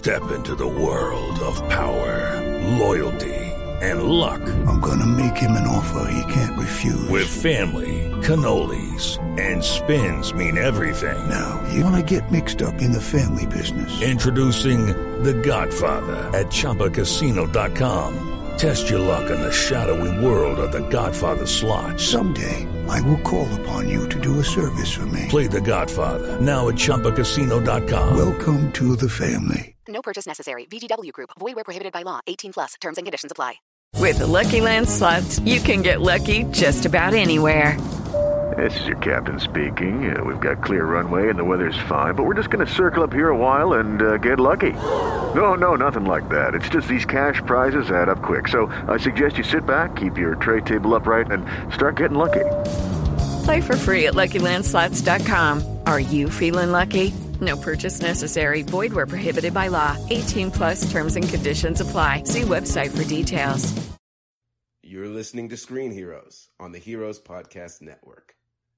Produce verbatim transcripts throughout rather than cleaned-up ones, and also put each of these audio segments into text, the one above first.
Step into the world of power, loyalty, and luck. I'm gonna make him an offer he can't refuse. With family, cannolis, and spins mean everything. Now, you wanna get mixed up in the family business. Introducing The Godfather at Chumba Casino dot com. Test your luck in the shadowy world of The Godfather slot. Someday, I will call upon you to do a service for me. Play The Godfather, now at Chumba Casino dot com. Welcome to the family. No purchase necessary. V G W Group. Void where prohibited by law. eighteen plus. Terms and conditions apply. With the Lucky Land Slots, you can get lucky just about anywhere. This is your captain speaking. Uh, we've got clear runway and the weather's fine, but we're just going to circle up here a while and uh, get lucky. No, no, nothing like that. It's just these cash prizes add up quick. So I suggest you sit back, keep your tray table upright, and start getting lucky. Play for free at Lucky Land Slots dot com. Are you feeling lucky? No purchase necessary. Void where prohibited by law. eighteen plus terms and conditions apply. See website for details. You're listening to Screen Heroes on the Heroes Podcast Network.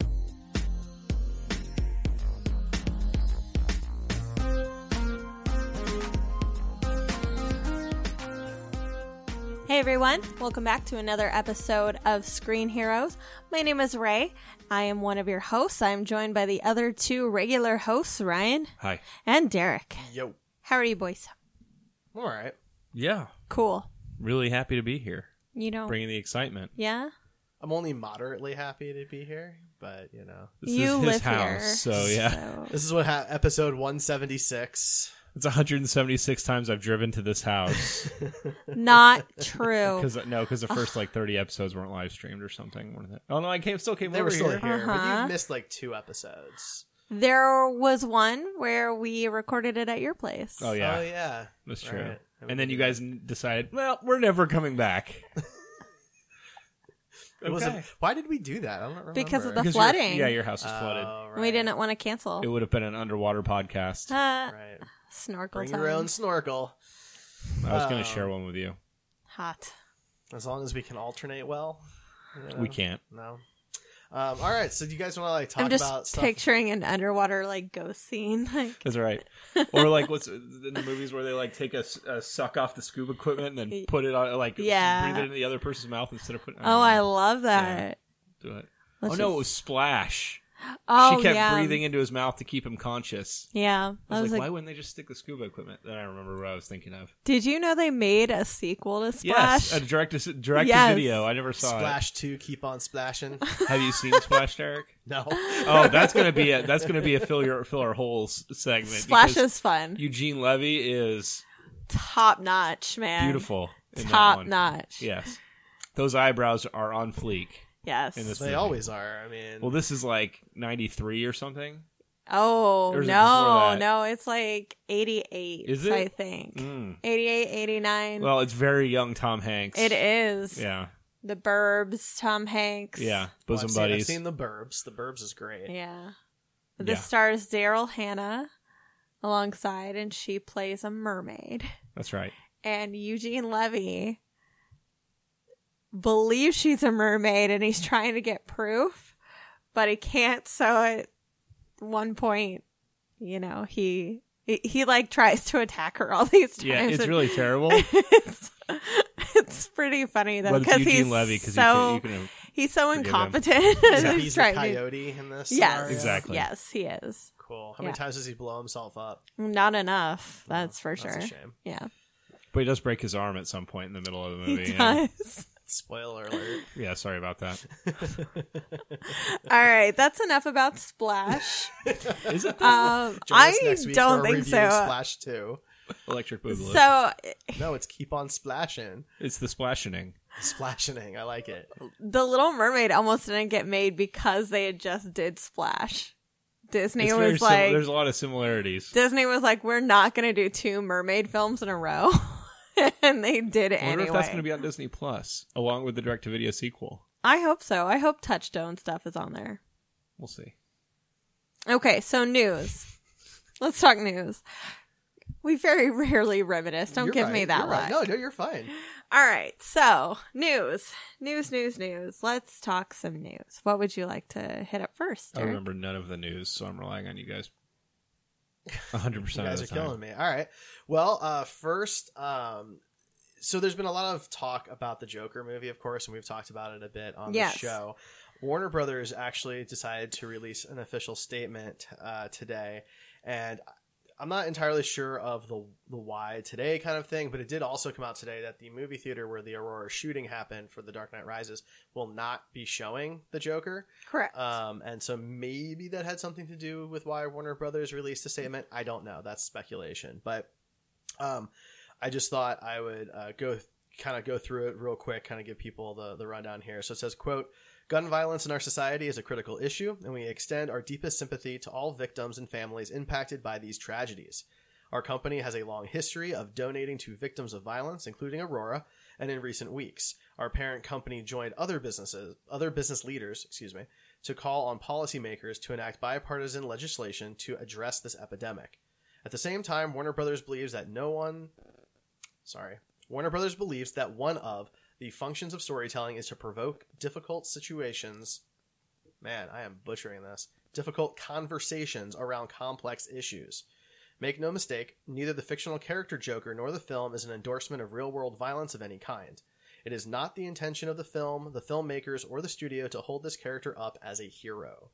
Hey everyone, welcome back to another episode of Screen Heroes. My name is Ray. I am one of your hosts. I'm joined by the other two regular hosts, Ryan. Hi. And Derek. Yo. How are you boys? All right. Yeah. Cool. Really happy to be here. You know. Bringing the excitement. Yeah? I'm only moderately happy to be here, but you know. This you is his live house, here. so yeah. So. This is what ha- episode one seventy-six. It's one hundred seventy-six times I've driven to this house. Not true. Cause, no, because the first like thirty episodes weren't live streamed or something. Weren't they? Oh no, I came still came they over were still here. here, Uh-huh. but you've missed like two episodes. There was one where we recorded it at your place. Oh yeah, Oh yeah, that's true. Right. And then you guys decided, well, we're never coming back. It was Okay. a, why did we do that? I don't remember. Because of the Because your- flooding. yeah, your house was Oh, flooded. right. We didn't want to cancel. It would have been an underwater podcast. Uh, Right. Snorkel Bring time. your own snorkel. I was going um, to share one with you. Hot. As long as we can alternate well. you know? We can't. No. Um, all right. So do you guys want to like talk I'm just about stuff? picturing an underwater like ghost scene. Like That's right. Or like what's in the movies where they like take a, a suck off the scuba equipment and then put it on like Yeah. breathe it into the other person's mouth instead of putting. Oh, I love that. Do it. Let's oh no, just- it was Splash. Oh, she kept yeah. breathing into his mouth to keep him conscious. Yeah. I I was, was like, like, why wouldn't they just stick the scuba equipment? Then I remember what I was thinking of. did you know they made a sequel to Splash? Yes, a direct to, direct Yes. to video. I never saw Splash two, keep on splashing. it. Have you seen Splash, Derek? No. Oh, that's gonna be a that's gonna be a fill your fill our holes segment. Splash because is fun. Eugene Levy is Top notch, man. beautiful. in that Top one. notch. Yes, those eyebrows are on fleek. Yes. In this They movie. always are. I mean, Well, this is like ninety-three or something. Oh, Or is it no. before that? No, it's like eighty-eight, Is it? I think. Mm. eighty-eight, eighty-nine. Well, it's very young Tom Hanks. it is. Yeah, The Burbs, Tom Hanks. yeah, well, bosom I've seen, I've buddies. seen The Burbs. The Burbs is great. Yeah. This Yeah. stars Daryl Hannah alongside, and she plays a mermaid. That's right. And Eugene Levy believes she's a mermaid, and he's trying to get proof, but he can't. So at one point, you know, he he, he like tries to attack her all these times. Yeah, it's and really terrible. it's, it's pretty funny though, But it's because Eugene he's Levy because so you can, you can he's so forgive him. incompetent. So He's he's a trying to- coyote in this Yes, scenario? Exactly. Yes, he is. Cool. How many Yeah. times does he blow himself up? Not enough. That's for That's sure. a shame. Yeah, But he does break his arm at some point in the middle of the movie. he yeah. does. Spoiler alert. Yeah, sorry about that. All right, that's enough about Splash. Is it Um, Join us I next week don't for a think review so. of Splash two. Electric Boogaloo? So No, it's keep on splashing. It's the splashing. Splashing. I like it. the Little Mermaid almost didn't get made because they had just did Splash. Disney It's very was sim- like, there's a lot of similarities. Disney was like, we're not going to do two mermaid films in a row, and they did it I wonder anyway. if that's going to be on Disney Plus, along with the direct-to-video sequel. I hope so. I hope Touchstone stuff is on there. We'll see. Okay, so news. Let's talk news. We very rarely reminisce. Don't You're give right. me that You're right. look. No, no, you're fine. All right, so news, news, news, news. Let's talk some news. What would you like to hit up first? I Derek? remember none of the news, so I'm relying on you guys. one hundred percent You guys of are the time. killing me. All right. Well, uh, first, um, so there's been a lot of talk about the Joker movie, of course, and we've talked about it a bit on Yes. the show. Warner Brothers actually decided to release an official statement uh, today, and I'm not entirely sure of the the why today kind of thing, but it did also come out today that the movie theater where the Aurora shooting happened for The Dark Knight Rises will not be showing the Joker. Correct. Um, and so maybe that had something to do with why Warner Brothers released a statement. I don't know. That's speculation. But um, I just thought I would uh, go kind of go through it real quick, kind of give people the, the rundown here. So it says, quote, "Gun violence in our society is a critical issue, and we extend our deepest sympathy to all victims and families impacted by these tragedies. Our company has a long history of donating to victims of violence, including Aurora, and in recent weeks, our parent company joined other businesses, other business leaders, excuse me, to call on policymakers to enact bipartisan legislation to address this epidemic. At the same time, Warner Brothers believes that no one, sorry, Warner Brothers believes that one of the functions of storytelling is to provoke difficult situations. Man, I am butchering this. Difficult conversations around complex issues. Make no mistake, neither the fictional character Joker nor the film is an endorsement of real-world violence of any kind. It is not the intention of the film, the filmmakers, or the studio to hold this character up as a hero."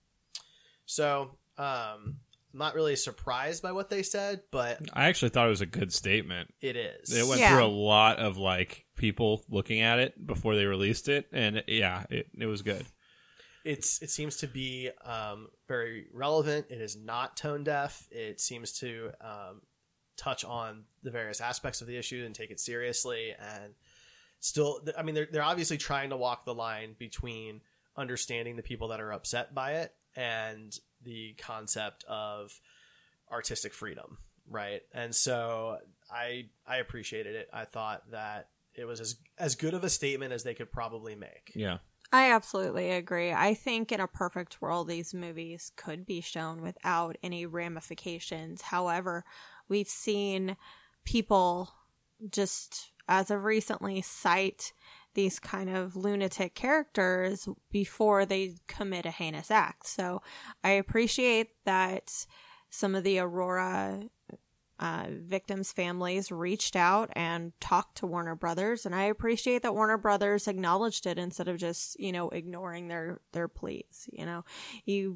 So, um, I'm not really surprised by what they said, but I actually thought it was a good statement. it is. It went Yeah. through a lot of like people looking at it before they released it, and yeah, it, it was good. It's it seems to be um, very relevant. It is not tone deaf. It seems to um, touch on the various aspects of the issue and take it seriously. And still, I mean, they're they're obviously trying to walk the line between understanding the people that are upset by it and the concept of artistic freedom, right? And so I I appreciated it. I thought that it was as as good of a statement as they could probably make. Yeah. I absolutely agree. I think in a perfect world, these movies could be shown without any ramifications. However, we've seen people just as of recently cite these kind of lunatic characters before they commit a heinous act. So I appreciate that some of the Aurora uh, victims' families reached out and talked to Warner Brothers, and I appreciate that Warner Brothers acknowledged it instead of just, you know, ignoring their, their pleas. You know, you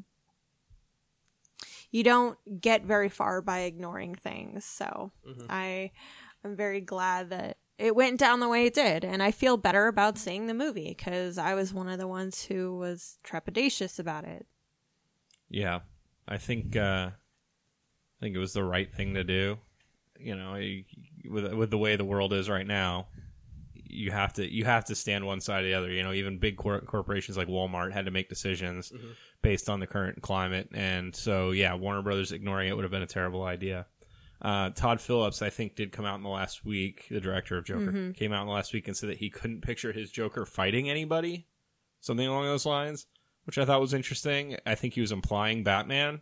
you don't get very far by ignoring things. So Mhm. I I'm very glad that it went down the way it did, and I feel better about seeing the movie because I was one of the ones who was trepidatious about it. Yeah, I think uh, I think it was the right thing to do. You know, you, with with the way the world is right now, you have to you have to stand one side or the other. You know, even big cor- corporations like Walmart had to make decisions Mhm. based on the current climate, and so yeah, Warner Brothers ignoring it would have been a terrible idea. Uh, Todd Phillips, I think, did come out in the last week. The director of Joker Mhm. came out in the last week and said that he couldn't picture his Joker fighting anybody, something along those lines, which I thought was interesting. I think he was implying Batman.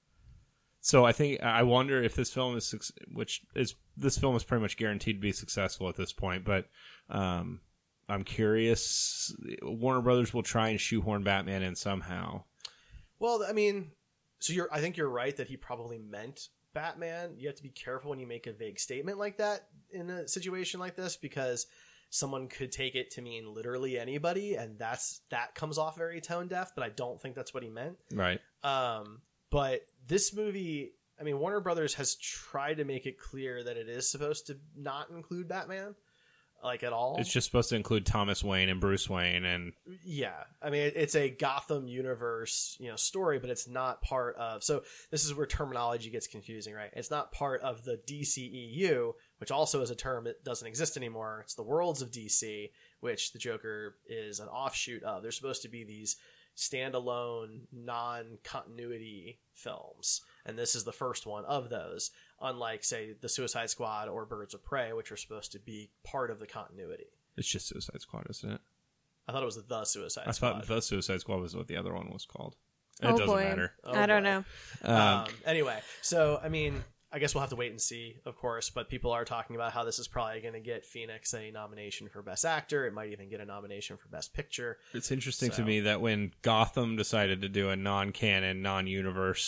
So I think I wonder if this film is, suc- which is this film is pretty much guaranteed to be successful at this point. But um, I'm curious. Warner Brothers will try and shoehorn Batman in somehow. Well, I mean, so you're. I think you're right that he probably meant Batman. You have to be careful when you make a vague statement like that in a situation like this, because someone could take it to mean literally anybody, and that's that comes off very tone deaf. But I don't think that's what he meant. Right. Um, but this movie, I mean, Warner Brothers has tried to make it clear that it is supposed to not include Batman, like at all. It's just supposed to include Thomas Wayne and Bruce Wayne, and Yeah, I mean, it- it's a Gotham universe, you know, story, but it's not part of. So this is where terminology gets confusing, right? It's not part of the D C E U, which also is a term that doesn't exist anymore. It's the worlds of D C, which the Joker is an offshoot of. They're supposed to be these standalone, non-continuity films, and this is the first one of those. Unlike, say, the Suicide Squad or Birds of Prey, which are supposed to be part of the continuity. it's just Suicide Squad, isn't it? I thought it was the Suicide I Squad. thought the Suicide Squad was what the other one was called. It Oh, doesn't boy. matter. Oh, I don't boy. know. Um, Um, anyway, so, I mean, I guess we'll have to wait and see, of course, but people are talking about how this is probably going to get Phoenix a nomination for Best Actor. It might even get a nomination for Best Picture. It's interesting So- to me that when Gotham decided to do a non-canon, non-universe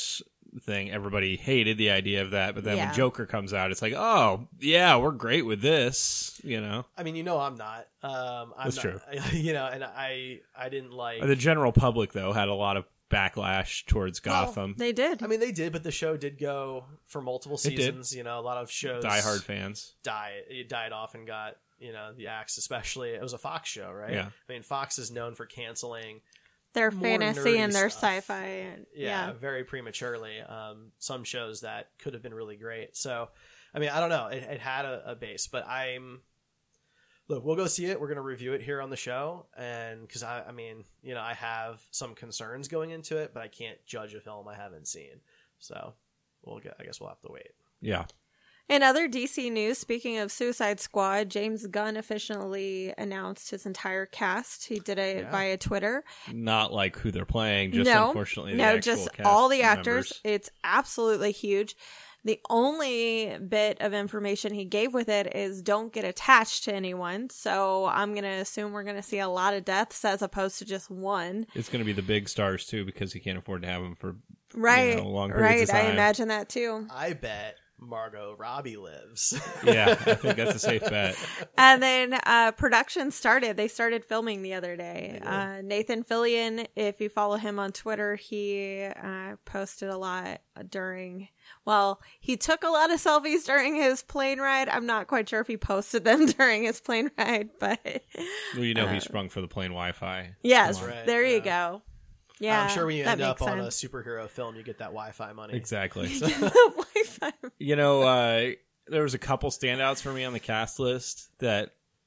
thing, everybody hated the idea of that. But then Yeah. when Joker comes out, it's like, oh, yeah, we're great with this, you know? I mean, you know, I'm not. Um, I'm That's not, true. You know, and I, I didn't like. The general public, though, had a lot of backlash towards Gotham. They did. I mean, they did, but the show did go for multiple It did. seasons. You know, a lot of shows. Diehard fans. Die, it died off and got, you know, the axe, especially. It was a Fox show, right? Yeah. I mean, Fox is known for canceling Their more fantasy and nerdy their stuff. sci-fi. And, yeah, yeah. very prematurely. Um, some shows that could have been really great. So, I mean, I don't know. It, it had a, a base, but I'm. Look, we'll go see it. We're going to review it here on the show, and because I, I mean, you know, I have some concerns going into it, but I can't judge a film I haven't seen. So, we'll get. I guess we'll have to wait. Yeah. In other D C news, speaking of Suicide Squad, James Gunn officially announced his entire cast. He did it Yeah. via Twitter. Not like who they're playing, just no, unfortunately the no, actual just cast all the members. actors. It's absolutely huge. The only bit of information he gave with it is don't get attached to anyone. So I'm going to assume we're going to see a lot of deaths as opposed to just one. It's going to be the big stars, too, because he can't afford to have them for Right. you know, long periods right. of I time. imagine that too. I bet Margot Robbie lives. Yeah, I think that's a safe bet. And then uh, production started. They started filming the other day. Uh, Nathan Fillion, if you follow him on Twitter, he uh, posted a lot during, well, he took a lot of selfies during his plane ride. I'm not quite sure if he posted them during his plane ride, but Well, you know Uh, he sprung for the plane Wi-Fi. yes, Come on. Right, there you yeah. go. Yeah, I'm sure when you that end up makes on a sense. superhero film, you get that Wi-Fi money. Exactly. Wi-Fi. You know, uh, there was a couple standouts for me on the cast list that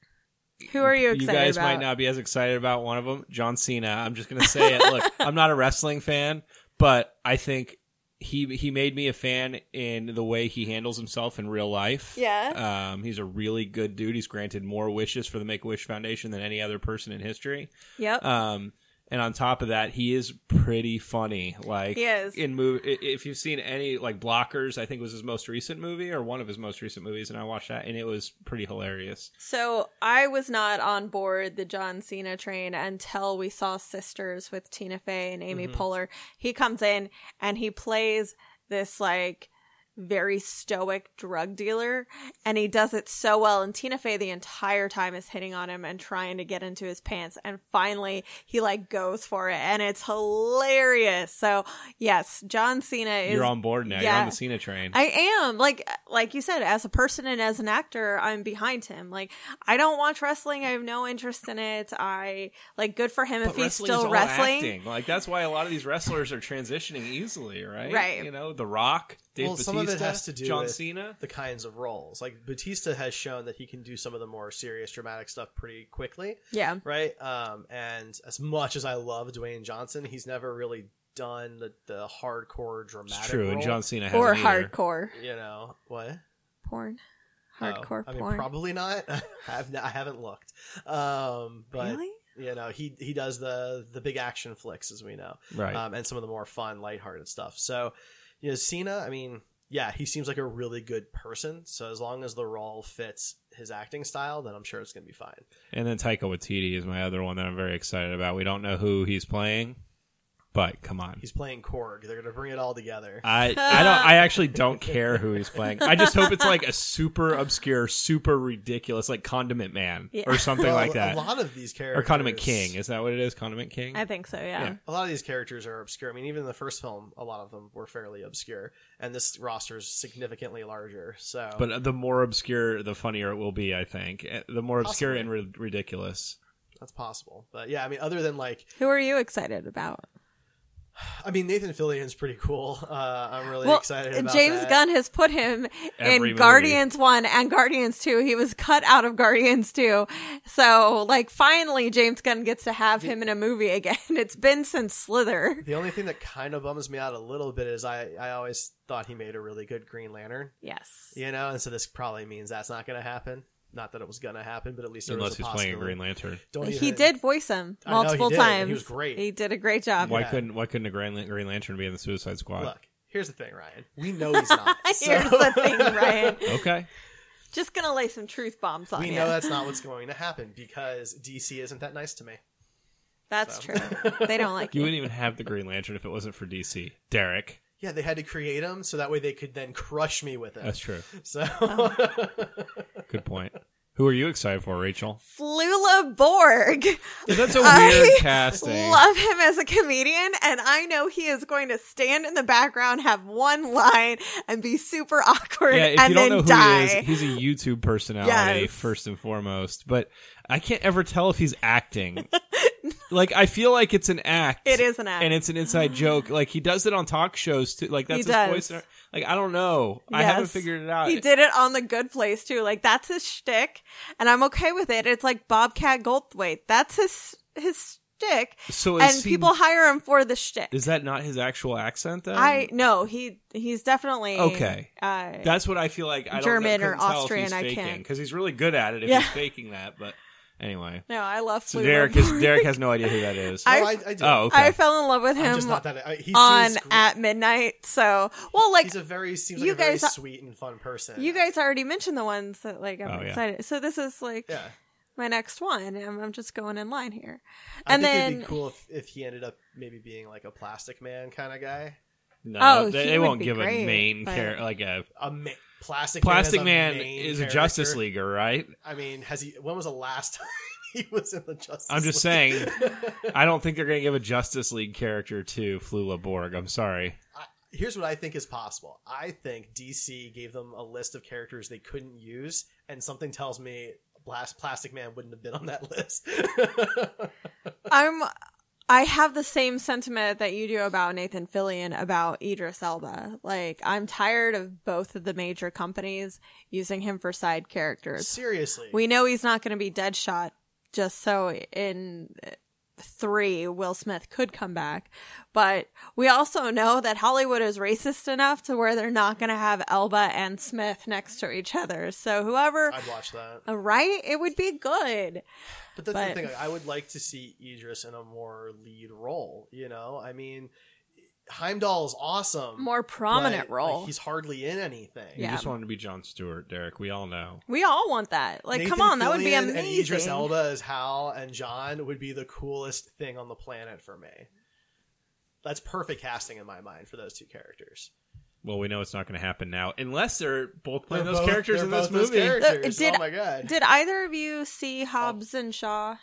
Who are you excited you guys about? might not be as excited about. One of them, John Cena. I'm just going to say it. Look, I'm not a wrestling fan, but I think he he made me a fan in the way he handles himself in real life. Yeah. Um, he's a really good dude. He's granted more wishes for the Make-A-Wish Foundation than any other person in history. Yep. Um, and on top of that, he is pretty funny. Like He is. in mov- i- if you've seen any like Blockers, I think was his most recent movie or one of his most recent movies, and I watched that, and it was pretty hilarious. So I was not on board the John Cena train until we saw Sisters with Tina Fey and Amy Mm-hmm. Poehler. He comes in and he plays this like very stoic drug dealer, and he does it so well. And Tina Fey the entire time is hitting on him and trying to get into his pants, and finally he like goes for it, and it's hilarious. So yes, John Cena is. You're on board now. You're yeah. on the Cena train. I am like like you said, as a person and as an actor, I'm behind him. Like I don't watch wrestling. I have no interest in it. I like good for him But if he's wrestling is still all wrestling. acting. Like that's why a lot of these wrestlers are transitioning easily, right? Right. You know, The Rock, Dave well, Bautista, some of it has to do John with Cena. the kinds of roles. Like Bautista has shown that he can do some of the more serious, dramatic stuff pretty quickly. Yeah. Right. Um, and as much as I love Dwayne Johnson, he's never really done the, the hardcore dramatic. It's true, role. and John Cena hasn't Or either. hardcore You know what? porn. Oh, Hardcore I mean, porn. probably not. I've I haven't looked. Um, but Really? you know, he he does the the big action flicks, as we know, Right. Um, and some of the more fun, lighthearted stuff. So, you know, Cena. I mean, yeah, he seems like a really good person. So as long as the role fits his acting style, then I'm sure it's going to be fine. And then Taika Waititi is my other one that I'm very excited about. We don't know who he's playing, but come on. He's playing Korg. They're going to bring it all together. I I don't I actually don't care who he's playing. I just hope it's like a super obscure, super ridiculous, like Condiment Man Yeah. or something Well, like that. A lot of these characters, Or Condiment King. Is that what it is? Condiment King? I think so. Yeah. Yeah. A lot of these characters are obscure. I mean, even in the first film, a lot of them were fairly obscure, and this roster is significantly larger. So, But the more obscure, the funnier it will be, I think. The more obscure Possibly. and ri- ridiculous. that's possible. But yeah, I mean, other than like, Who are you excited about? I mean, Nathan Fillion's pretty cool. Uh, I'm really Well, excited about James that. Gunn has put him Every in movie. Guardians one and Guardians two. He was cut out of Guardians two. So, like, finally, James Gunn gets to have him in a movie again. It's been since Slither. The only thing that kind of bums me out a little bit is I, I always thought he made a really good Green Lantern, Yes. you know, and so this probably means that's not going to happen. Not that it was going to happen, but at least there Unless was a he's playing a possibility. Green Lantern. Don't He even- did voice him I know he multiple did. times. He was great. He did a great job. Why Yeah. couldn't Why couldn't a Green, Lan- Green Lantern be in the Suicide Squad? Look, here's the thing, Ryan. We know he's not. Here's so- the thing, Ryan. Okay. Just gonna lay some truth bombs on We you. know that's not what's going to happen because D C isn't that nice to me. That's So. true. They don't like You you. wouldn't even have the Green Lantern if it wasn't for D C. Derek. Yeah, they had to create him so that way they could then crush me with it. That's true. So, Good point. Who are you excited for, Rachel? Flula Borg. Yeah, that's a weird I casting. love him as a comedian, and I know he is going to stand in the background, have one line, and be super awkward, Yeah, if and you don't then know who die. he is, he's a YouTube personality Yes. first and foremost. But I can't ever tell if he's acting. Like, I feel like it's an act. It is an act. And it's an inside joke. Like, he does it on talk shows, too. Like, that's He his does. voice. Like, I don't know. I haven't Yes. figured it out. He did it on The Good Place too. Like, that's his shtick, and I'm okay with it. It's like Bobcat Goldthwait. That's his his shtick, So and is he- people hire him for the shtick. Is that not his actual accent, then? I no, he he's definitely Okay. Uh, That's what I feel like. I German don't or know, couldn't tell if Austrian, he's I faking, can't. because he's really good at it if Yeah. he's faking that. But anyway, no, I love. so Flula Derek is Borg. Derek has no idea who that is. no, I- I, I do. Oh, okay. I fell in love with I'm him just not that. I, he on seems, At Midnight. So, well, like he's a very seems you like a very guys are- sweet and fun person. you guys already mentioned the ones that like I'm Oh, yeah. excited. So this is like yeah. my next one. I'm, I'm just going in line here, I and think then it'd be cool if, if he ended up maybe being like a Plastic Man kind of guy. No, Oh, they, he they would won't be give great, a main but- character like a A ma- Plastic Plastic Man, Man is, a main is a character. Justice Leaguer, right? I mean, has he? When was the last time he was in the Justice? I'm just League? saying. I don't think they're going to give a Justice League character to Flula Borg. I'm sorry. I, here's what I think is possible. I think D C gave them a list of characters they couldn't use, and something tells me Blast Plastic Man wouldn't have been on that list. I'm I have the same sentiment that you do about Nathan Fillion about Idris Elba. Like, I'm tired of both of the major companies using him for side characters. Seriously, We know he's not going to be Deadshot, just so in three, Will Smith could come back. But we also know that Hollywood is racist enough to where they're not going to have Elba and Smith next to each other. So whoever, I'd watch that. uh, right? It would be good. But that's But- the thing. Like, I would like to see Idris in a more lead role. You know, I mean, Heimdall is awesome. More prominent but, role. Like, he's hardly in anything. You Yeah. just wanted to be Jon Stewart, Derek. We all know. We all want that. Like, Nathan come on, that would be Fillion amazing. And Idris Elba as Hal and John would be the coolest thing on the planet for me. That's perfect casting in my mind for those two characters. Well, we know it's not going to happen now, unless they're both playing They're those both- characters they're in this both those movie. characters. Did- oh my god! Did either of you see Hobbs and Shaw?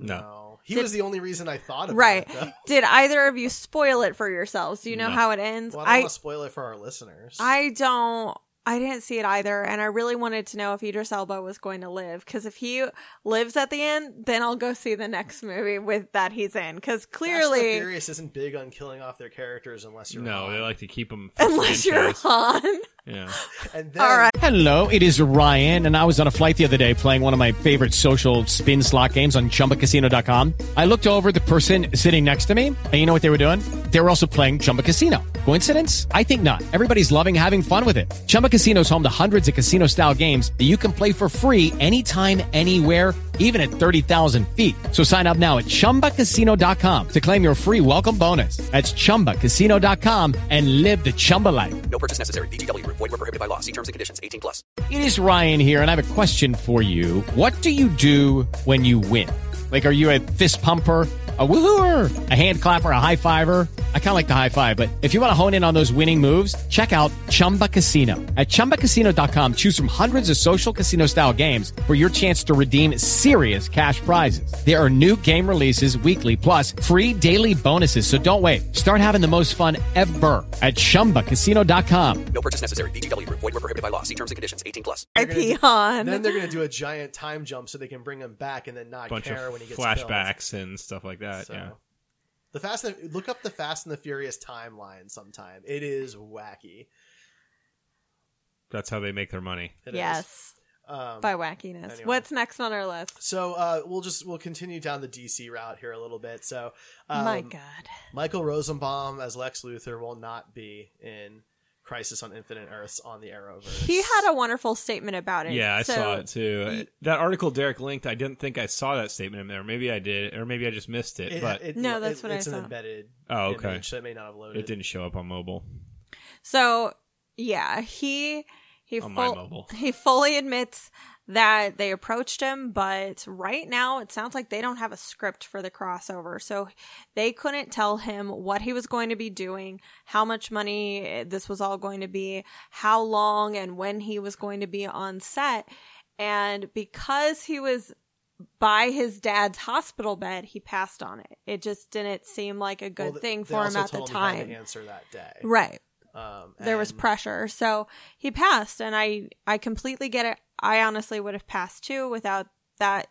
No. He Did- was the only reason I thought about Right. it. Though. Did either of you spoil it for yourselves? Do you know No. how it ends? Well, I don't I want to spoil it for our listeners. I don't. I didn't see it either, and I really wanted to know if Idris Elba was going to live. Because if he lives at the end, then I'll go see the next movie with that he's in. Because Fast and the clearly, Furious isn't big on killing off their characters unless you're No, Han. they like to keep them. unless you're Han. Yeah. And then, All right. Hello, it is Ryan, and I was on a flight the other day playing one of my favorite social spin slot games on Chumba Casino dot com. I looked over at the person sitting next to me, and you know what they were doing? They were also playing Chumba Casino. Coincidence? I think not. Everybody's loving having fun with it. Chumba Casino is home to hundreds of casino-style games that you can play for free anytime, anywhere, even at thirty thousand feet. So sign up now at Chumba Casino dot com to claim your free welcome bonus. That's Chumba Casino dot com and live the Chumba life. No purchase necessary. V G W. Void where prohibited by law. See terms and conditions. eighteen plus. It is Ryan here, and I have a question for you. What do you do when you win? Like, are you a fist pumper, a woohooer, a hand clapper, a high fiver? I kind of like the high five, but if you want to hone in on those winning moves, check out Chumba Casino. At Chumba Casino dot com, choose from hundreds of social casino-style games for your chance to redeem serious cash prizes. There are new game releases weekly, plus free daily bonuses, so don't wait. Start having the most fun ever at Chumba Casino dot com. No purchase necessary. V G W. Void where prohibited by law. See terms and conditions. eighteen plus. I They're gonna pee do- Han. Then they're going to do a giant time jump so they can bring him back and then not Bunch care of when he gets flashbacks and stuff like that. So, Yeah. The Fast and, look up the Fast and the Furious timeline sometime. It is wacky. That's how they make their money. It is. yes, Um, by wackiness. anyway. What's next on our list? So uh, we'll just we'll continue down the D C route here a little bit. So um, My God. Michael Rosenbaum as Lex Luthor will not be in Crisis on Infinite Earths on the Arrowverse. He had a wonderful statement about it. Yeah, I So, saw it too. y- That article Derek linked, I didn't think I saw that statement in there. Maybe I did, or maybe I just missed it. It- but it- No, that's it- what I it's an saw. embedded. Oh, okay. Image, so it may not have loaded. it didn't show up on mobile. So yeah, he he On my full- mobile. he fully admits that they approached him, but right now it sounds like they don't have a script for the crossover. So they couldn't tell him what he was going to be doing, how much money this was all going to be, how long and when he was going to be on set. And because he was by his dad's hospital bed, he passed on it. It just didn't seem like a good well, thing they for him also at the told him he had time. to answer that day. Right. Um, there was and- pressure. So he passed, and I, I completely get it. I honestly would have passed too without that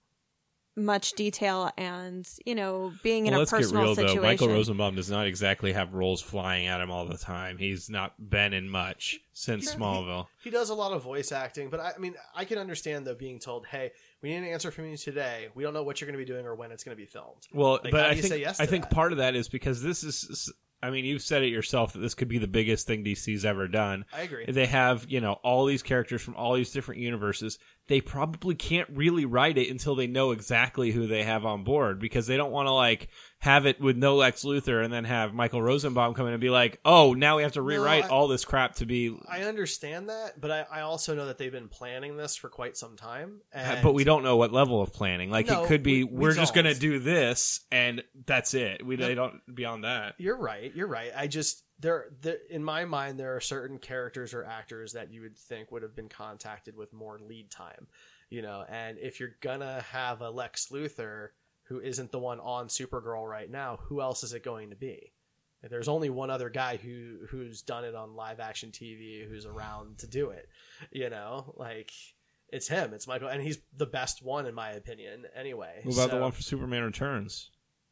much detail and, you know, being in well, a let's personal get real, situation. though. Michael Rosenbaum does not exactly have roles flying at him all the time. He's not been in much since Sure, Smallville. He, he does a lot of voice acting, but I, I mean, I can understand, though, being told, hey, we need an answer from you today. We don't know what you're going to be doing or when it's going to be filmed. Well, Like, but how do I you think say yes to I think that? part of that is because this is, I mean, you've said it yourself that this could be the biggest thing D C's ever done. I agree. They have, you know, all these characters from all these different universes. They probably can't really write it until they know exactly who they have on board, because they don't want to, like, have it with no Lex Luthor and then have Michael Rosenbaum come in and be like, oh, now we have to rewrite I- all this crap to be... I understand that, but I, I also know that they've been planning this for quite some time. And But we don't know what level of planning. Like, No, it could be, we- we we're just going to don't. do this, and that's it. We No. they don't beyond that. You're right. You're right. I just there, there in my mind there are certain characters or actors that you would think would have been contacted with more lead time, you know. And if you're gonna have a Lex Luthor who isn't the one on Supergirl right now, who else is it going to be? There's only one other guy who who's done it on live action T V who's around to do it, you know. Like, it's him. It's Michael, and he's the best one in my opinion. Anyway, What about So- the one for Superman Returns?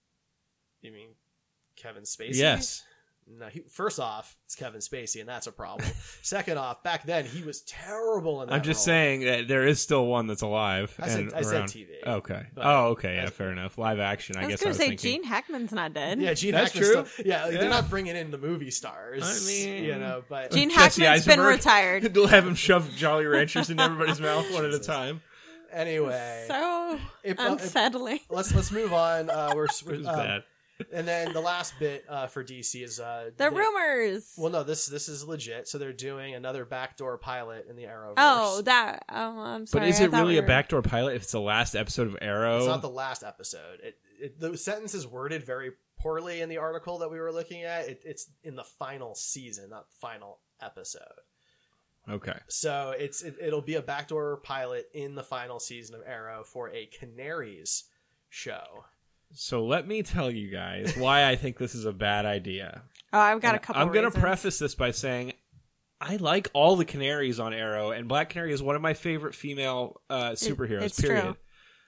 You mean Kevin Spacey? Yes. No, he, first off, it's Kevin Spacey, and that's a problem. Second off, back then he was terrible in that I'm just role. saying that there is still one that's alive. I said- and I said around. T V, Okay. but- Oh, okay. Yeah, fair enough. Live action. I, I was guess I going was to say thinking. Gene Hackman's not dead. Yeah, Gene That's Hackman's true. Still, yeah, Yeah. they're not bringing in the movie stars. I mean- you know, but Gene Jesse Hackman's been Eisenberg. retired. They'll have him shove Jolly Ranchers into everybody's mouth one at a time. anyway, So It- uh, it- unsettling. let's let's move on. Uh, we're, we're It was um, bad. and then the last bit uh, for D C is uh, The they- rumors. Well, no, this this is legit. So they're doing another backdoor pilot in the Arrowverse. Oh, that. Oh, I'm sorry. But is I it thought really we a were- backdoor pilot if it's the last episode of Arrow? It's not the last episode. It, it the sentence is worded very poorly in the article that we were looking at. It, it's in the final season, not final episode. Okay. So it's it, it'll be a backdoor pilot in the final season of Arrow for a Canaries show. So let me tell you guys why I think this is a bad idea. Oh, I've got And a couple. I'm going to reasons. preface this by saying I like all the Canaries on Arrow, and Black Canary is one of my favorite female uh, superheroes, it's period. true.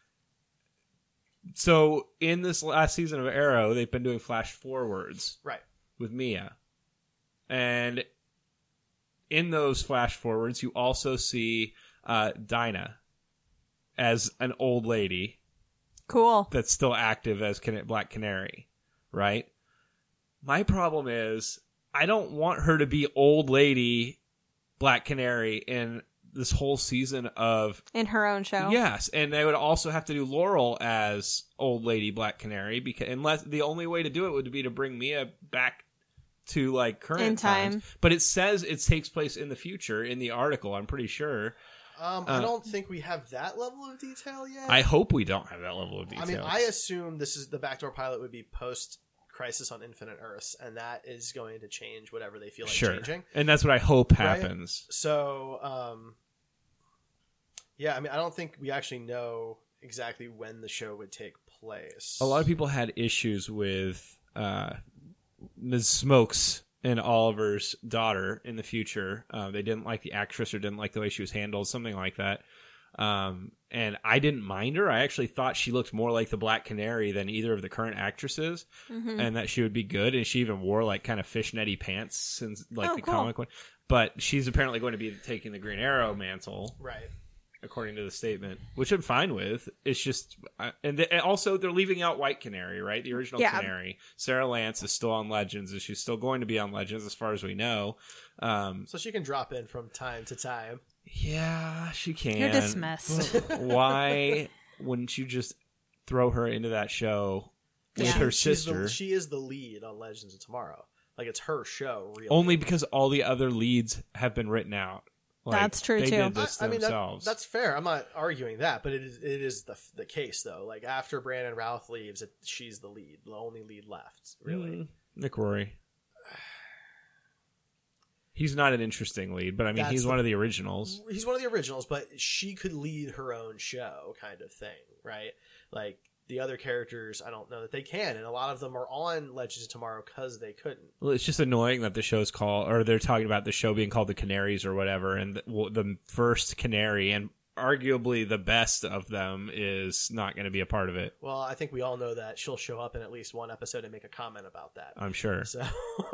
So in this last season of Arrow, they've been doing flash forwards Right. with Mia. And in those flash forwards, you also see uh, Dinah as an old lady Cool. that's still active as Can- Black Canary, right? My problem is I don't want her to be old lady Black Canary in this whole season of In her own show. yes, and they would also have to do Laurel as old lady Black Canary because unless the only way to do it would be to bring Mia back to like current In time. times. But it says it takes place in the future in the article. I'm pretty sure. Um, Uh, I don't think we have that level of detail yet. I hope we don't have that level of detail. I mean, I assume this is the backdoor pilot would be post Crisis on Infinite Earths, and that is going to change whatever they feel like sure, changing. and that's what I hope Right? happens. So, um, yeah, I mean, I don't think we actually know exactly when the show would take place. A lot of people had issues with uh, Miz Smokes and Oliver's daughter in the future. Uh, they didn't like the actress or didn't like the way she was handled, something like that. Um, and I didn't mind her. I actually thought she looked more like the Black Canary than either of the current actresses, Mhm. and that she would be good. And she even wore like kind of fishnetty pants since like Oh, the cool. comic one. But she's apparently going to be taking the Green Arrow mantle, Right. according to the statement, which I'm fine with. It's just, uh, and, they, and also they're leaving out White Canary, right? The original Yeah. Canary. Sarah Lance is still on Legends, and she's still going to be on Legends as far as we know. Um, So she can drop in from time to time. yeah, she can. You're dismissed. Why wouldn't you just throw her into that show with Yeah. her She's sister? the, she is the lead on Legends of Tomorrow. Like, it's her show, really. Only because all the other leads have been written out. Like, That's true, they too. Did this I, I mean, that, themselves. that's fair. I'm not arguing that, but it is, it is the the case though. Like after Brandon Routh leaves, it, she's the lead, the only lead left, really. Mm, Nick Rory. He's not an interesting lead, but I mean, That's he's the- one of the originals. He's one of the originals, but she could lead her own show, kind of thing, right? Like the other characters, I don't know that they can, and a lot of them are on Legends of Tomorrow because they couldn't. Well, it's just annoying that the show's called, or they're talking about the show being called The Canaries or whatever, and the, well, the first Canary, and arguably the best of them, is not going to be a part of it. Well, I think we all know that she'll show up in at least one episode and make a comment about that. I'm sure. So,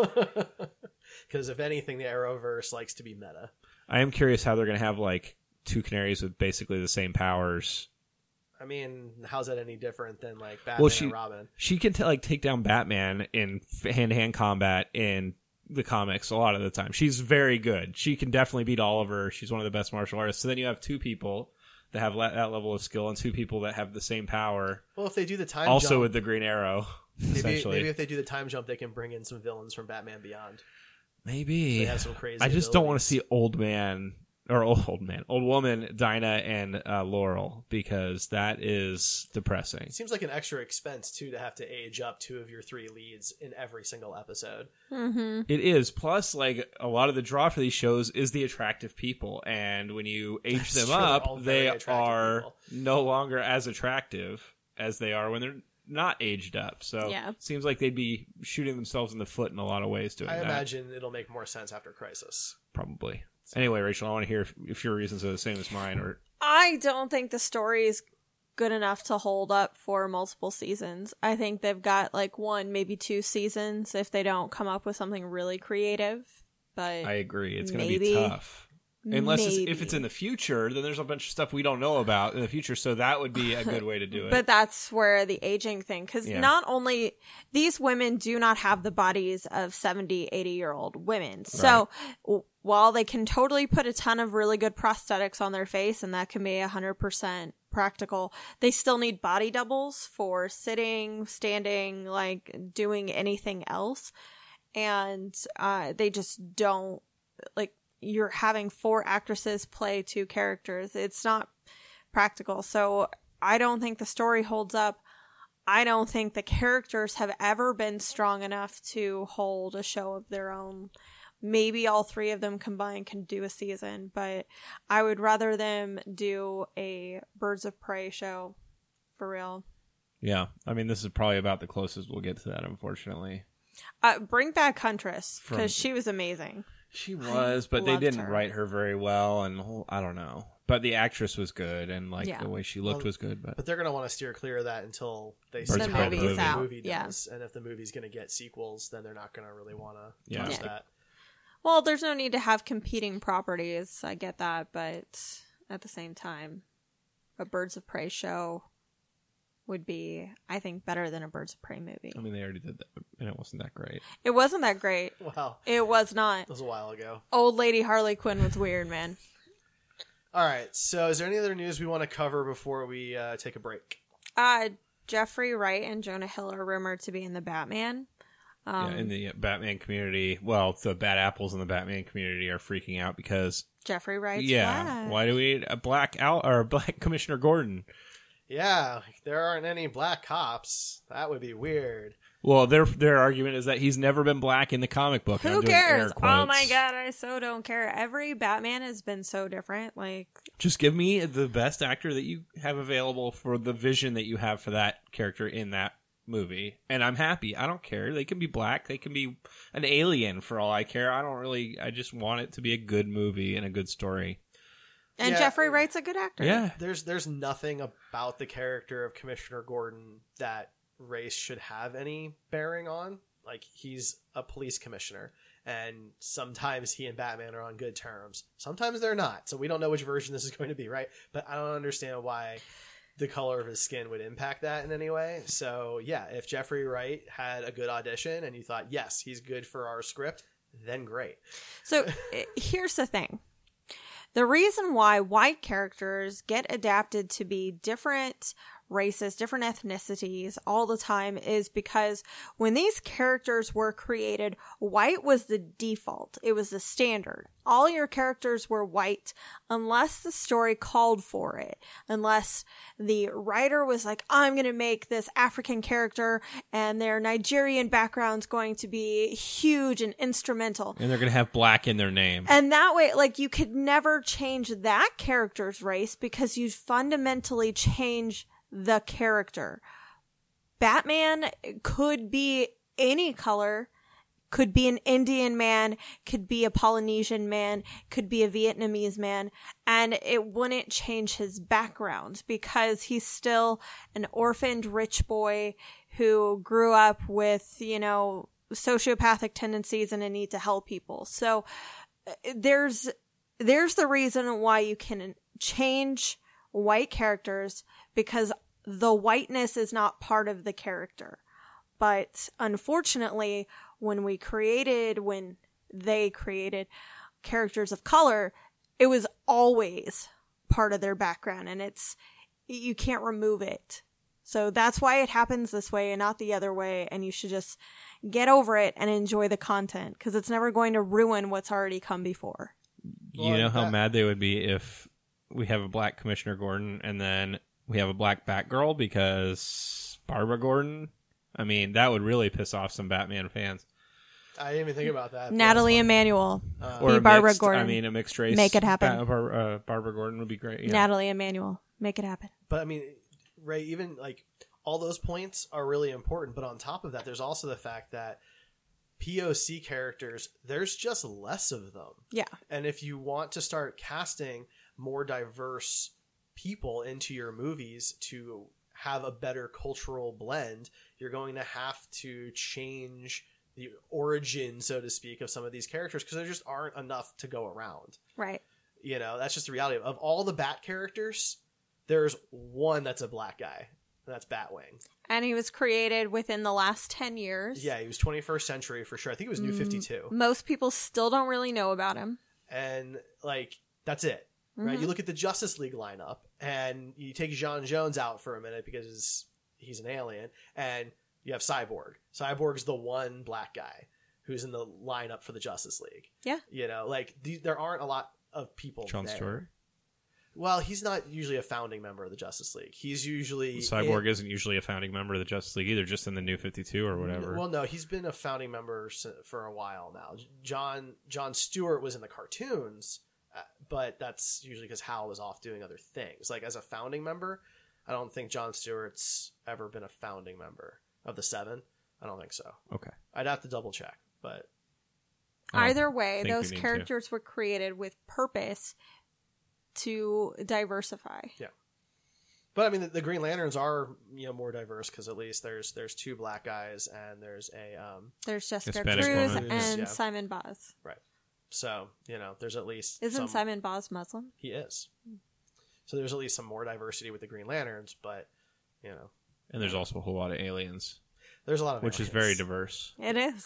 because if anything, the Arrowverse likes to be meta. I am curious how they're going to have like two Canaries with basically the same powers. I mean, how's that any different than like Batman Well, she and Robin? she can t- like take down Batman in hand to hand combat in the comics a lot of the time. She's very good. She can definitely beat Oliver. She's one of the best martial artists. So then you have two people that have le- that level of skill and two people that have the same power. Well, if they do the time also jump, with the Green Arrow, maybe, essentially. maybe if they do the time jump, they can bring in some villains from Batman Beyond. Maybe They have some crazy I just don't want to abilities. see old man or old, old man, old woman Dinah and uh, Laurel, because that is depressing. It seems like an extra expense too to have to age up two of your three leads in every single episode. Mm-hmm. It is. Plus, like, a lot of the draw for these shows is the attractive people. And when you age That's them true, they're all up, very they attractive are people. no longer as attractive as they are when they're not aged up. So Yeah. it seems like they'd be shooting themselves in the foot in a lot of ways doing I that. imagine it'll make more sense after Crisis. Probably. Anyway, Rachel, I want to hear if, if your reasons are the same as mine. Or I don't think the story is good enough to hold up for multiple seasons. I think they've got like one, maybe two seasons if they don't come up with something really creative. But I agree. It's going to maybe, be tough. Unless it's, if maybe. it's in the future, then there's a bunch of stuff we don't know about in the future. So that would be a good way to do it. But that's where the aging thing, because Yeah. not only these women do not have the bodies of seventy, eighty year old women. So w- while they can totally put a ton of really good prosthetics on their face, and that can be one hundred percent practical, they still need body doubles for sitting, standing, like doing anything else. And uh, they just don't, like, you're having four actresses play two characters. It's not practical. So I don't think the story holds up. I don't think the characters have ever been strong enough to hold a show of their own. Maybe all three of them combined can do a season, but I would rather them do a Birds of Prey show for real. yeah. I mean, this is probably about the closest we'll get to that, unfortunately. Uh, bring back Huntress, From- because she was amazing. She was, but they loved didn't her. write her very well, and oh, I don't know. But the actress was good, and like Yeah. the way she looked Well, was good. But But they're going to want to steer clear of that until they Birds see of how Prey, the the movie's out, movie yeah. does. And if the movie's going to get sequels, then they're not going to really want to Yeah. touch Yeah. that. Well, there's no need to have competing properties. I get that, but at the same time, a Birds of Prey show would be, I think, better than a Birds of Prey movie. I mean, they already did that, and it wasn't that great. It wasn't that great. Wow. It was not. That was a while ago. Old Lady Harley Quinn was weird, man. All right. So is there any other news we want to cover before we uh, take a break? Uh, Jeffrey Wright and Jonah Hill are rumored to be in the Batman. Um, yeah, in the Batman community, well, the bad apples in the Batman community are freaking out because Jeffrey Wright's yeah, black. why do we need a black Al or a black Commissioner Gordon? Yeah, like, there aren't any black cops. That would be weird. Well, their their argument is that he's never been black in the comic book. and Who I'm doing air cares? Oh quotes. my god, I so don't care. Every Batman has been so different. Like, Just give me the best actor that you have available for the vision that you have for that character in that movie, and I'm happy. I don't care. They can be black. They can be an alien for all I care. I don't really. I just want it to be a good movie and a good story. and Yeah. Jeffrey Wright's a good actor. Yeah. There's there's nothing about the character of Commissioner Gordon that race should have any bearing on. Like, he's a police commissioner, and sometimes he and Batman are on good terms. Sometimes they're not. So we don't know which version this is going to be, right? But I don't understand why the color of his skin would impact that in any way. So yeah, if Jeffrey Wright had a good audition and you thought, yes, he's good for our script, then great. So eh, here's the thing. The reason why white characters get adapted to be different races, different ethnicities all the time is because when these characters were created, white was the default. It was the standard. All your characters were white unless the story called for it. Unless the writer was like, I'm going to make this African character and their Nigerian background's going to be huge and instrumental. And they're going to have black in their name. And that way, like, you could never change that character's race because you fundamentally change the character. Batman could be any color. Could be an Indian man, could be a Polynesian man, could be a Vietnamese man, and it wouldn't change his background because he's still an orphaned rich boy who grew up with, you know, sociopathic tendencies and a need to help people. So there's there's the reason why you can change white characters, because the whiteness is not part of the character. But unfortunately, when we created, when they created characters of color, it was always part of their background, and it's, you can't remove it. So that's why it happens this way and not the other way, and you should just get over it and enjoy the content, because it's never going to ruin what's already come before. You know how mad they would be if we have a black Commissioner Gordon and then we have a black Batgirl because Barbara Gordon? I mean, that would really piss off some Batman fans. I didn't even think about that. Natalie Emmanuel. Uh, be or Barbara mixed, Gordon. I mean, a mixed race. Make it happen. Ba- Bar- uh, Barbara Gordon would be great. Yeah. Natalie Emmanuel. Make it happen. But I mean, Ray, even like all those points are really important. But on top of that, there's also the fact that P O C characters, there's just less of them. Yeah. And if you want to start casting more diverse people into your movies to have a better cultural blend, you're going to have to change the origin, so to speak, of some of these characters because there just aren't enough to go around. Right. You know, that's just the reality. Of all the Bat characters, there's one that's a black guy, and that's Batwing. And he was created within the last ten years. Yeah, he was twenty-first century for sure. I think it was New fifty-two. Most people still don't really know about him. And, like, that's it. Right, Mm-hmm. you look at the Justice League lineup, and you take Jon Jones out for a minute because he's an alien, and you have Cyborg. Cyborg's the one black guy who's in the lineup for the Justice League. Yeah, you know, like the, there aren't a lot of people. Jon there. Stewart. Well, he's not usually a founding member of the Justice League. He's usually Cyborg in, isn't usually a founding member of the Justice League either, just in the New fifty-two or whatever. Well, no, he's been a founding member for a while now. John Jon Stewart was in the cartoons. Uh, but that's usually because Hal was off doing other things. Like, as a founding member, I don't think Jon Stewart's ever been a founding member of the Seven. I don't think so. Okay. I'd have to double check, but... Either way, think those we need characters were created with purpose to diversify. Yeah. But, I mean, the, the Green Lanterns are, you know, more diverse because at least there's there's two black guys and there's a... Um, There's Jessica Hispanic Cruz woman. and Yeah. Simon Baz. right. So, you know, there's at least... Isn't some, Simon Baz Muslim? He is. So there's at least some more diversity with the Green Lanterns, but, you know... And there's also a whole lot of aliens. There's a lot of Which is very diverse. It is.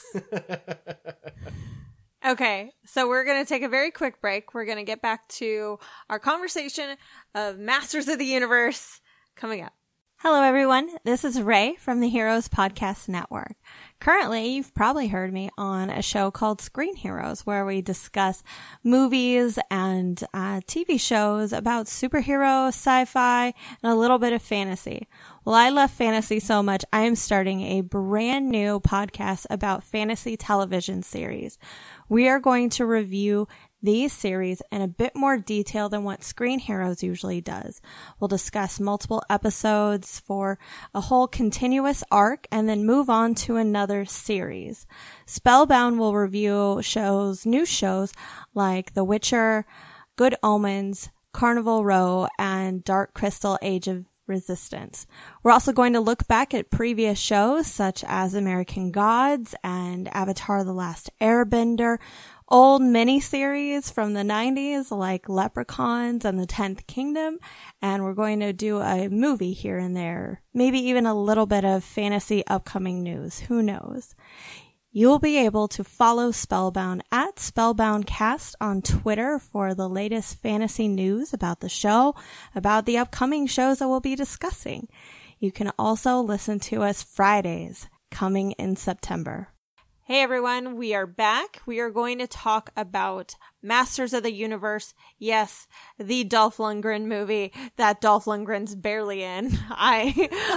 Okay, so we're going to take a very quick break. We're going to get back to our conversation of Masters of the Universe coming up. Hello, everyone. This is Ray from the Heroes Podcast Network. Currently, you've probably heard me on a show called Screen Heroes, where we discuss movies and uh, T V shows about superhero, sci-fi, and a little bit of fantasy. Well, I love fantasy so much, I am starting a brand new podcast about fantasy television series. We are going to review these series in a bit more detail than what Screen Heroes usually does. We'll discuss multiple episodes for a whole continuous arc and then move on to another series. Spellbound will review shows, new shows like The Witcher, Good Omens, Carnival Row, and Dark Crystal Age of Resistance. We're also going to look back at previous shows such as American Gods and Avatar: The Last Airbender, old miniseries from the nineties like Leprechauns and The Tenth Kingdom, and we're going to do a movie here and there, maybe even a little bit of fantasy upcoming news, who knows. You'll be able to follow Spellbound at SpellboundCast on Twitter for the latest fantasy news about the show, about the upcoming shows that we'll be discussing. You can also listen to us Fridays, coming in September. Hey everyone, we are back. We are going to talk about Masters of the Universe. Yes, the Dolph Lundgren movie that Dolph Lundgren's barely in. I,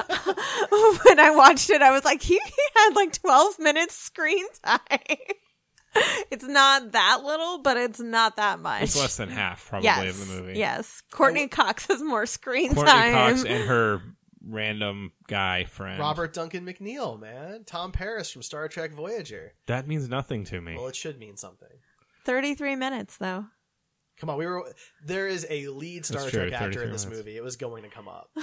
when I watched it, I was like, he had like twelve minutes screen time. It's not that little, but it's not that much. It's less than half, probably, yes, of the movie. Yes. Courtney oh, Cox has more screen Courtney time. Cox and her random guy friend. Robert Duncan McNeil, man. Tom Paris from Star Trek Voyager. That means nothing to me. Well, it should mean something. thirty-three minutes, though. Come on, we were. There is a lead Star That's Trek true, actor in this minutes. movie. It was going to come up.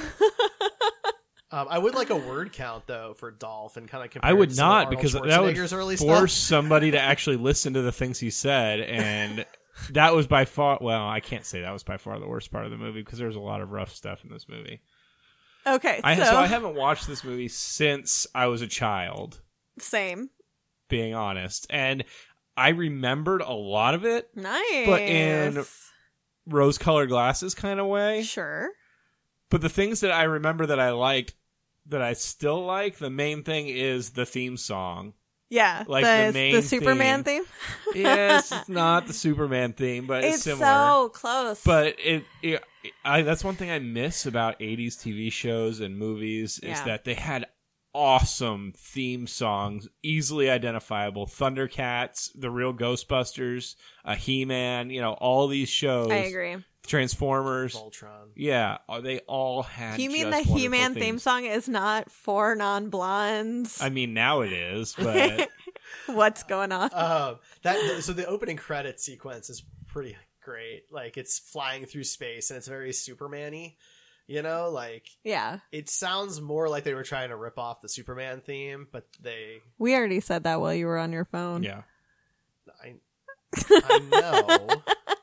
um, I would like a word count, though, for Dolph and kind of compare I would it to some of not, Arnold because that would Schwarzenegger's early force stuff. somebody to actually listen to the things he said, and that was by far, well, I can't say that was by far the worst part of the movie, because there's a lot of rough stuff in this movie. Okay, I, so... so I haven't watched this movie since I was a child. Same. Being honest. And I remembered a lot of it. Nice. But in rose-colored glasses kind of way. Sure. But the things that I remember that I liked, that I still like, the main thing is the theme song. Yeah, like the, the main the Superman theme. theme? Yes, it's not the Superman theme, but it's, it's similar. so close. But it, it I, that's one thing I miss about eighties T V shows and movies is yeah. that they had awesome theme songs, easily identifiable. Thundercats, the real Ghostbusters, uh, He-Man, you know, all these shows. I agree. Transformers, Voltron. Yeah, they all had. You mean just the He-Man themes. theme song is not for non-blondes? I mean, now it is, but what's going on? Um, that so the opening credit sequence is pretty great. Like it's flying through space and it's very Superman-y. You know, like yeah, it sounds more like they were trying to rip off the Superman theme, but they. We already said that while you were on your phone. Yeah, I, I know.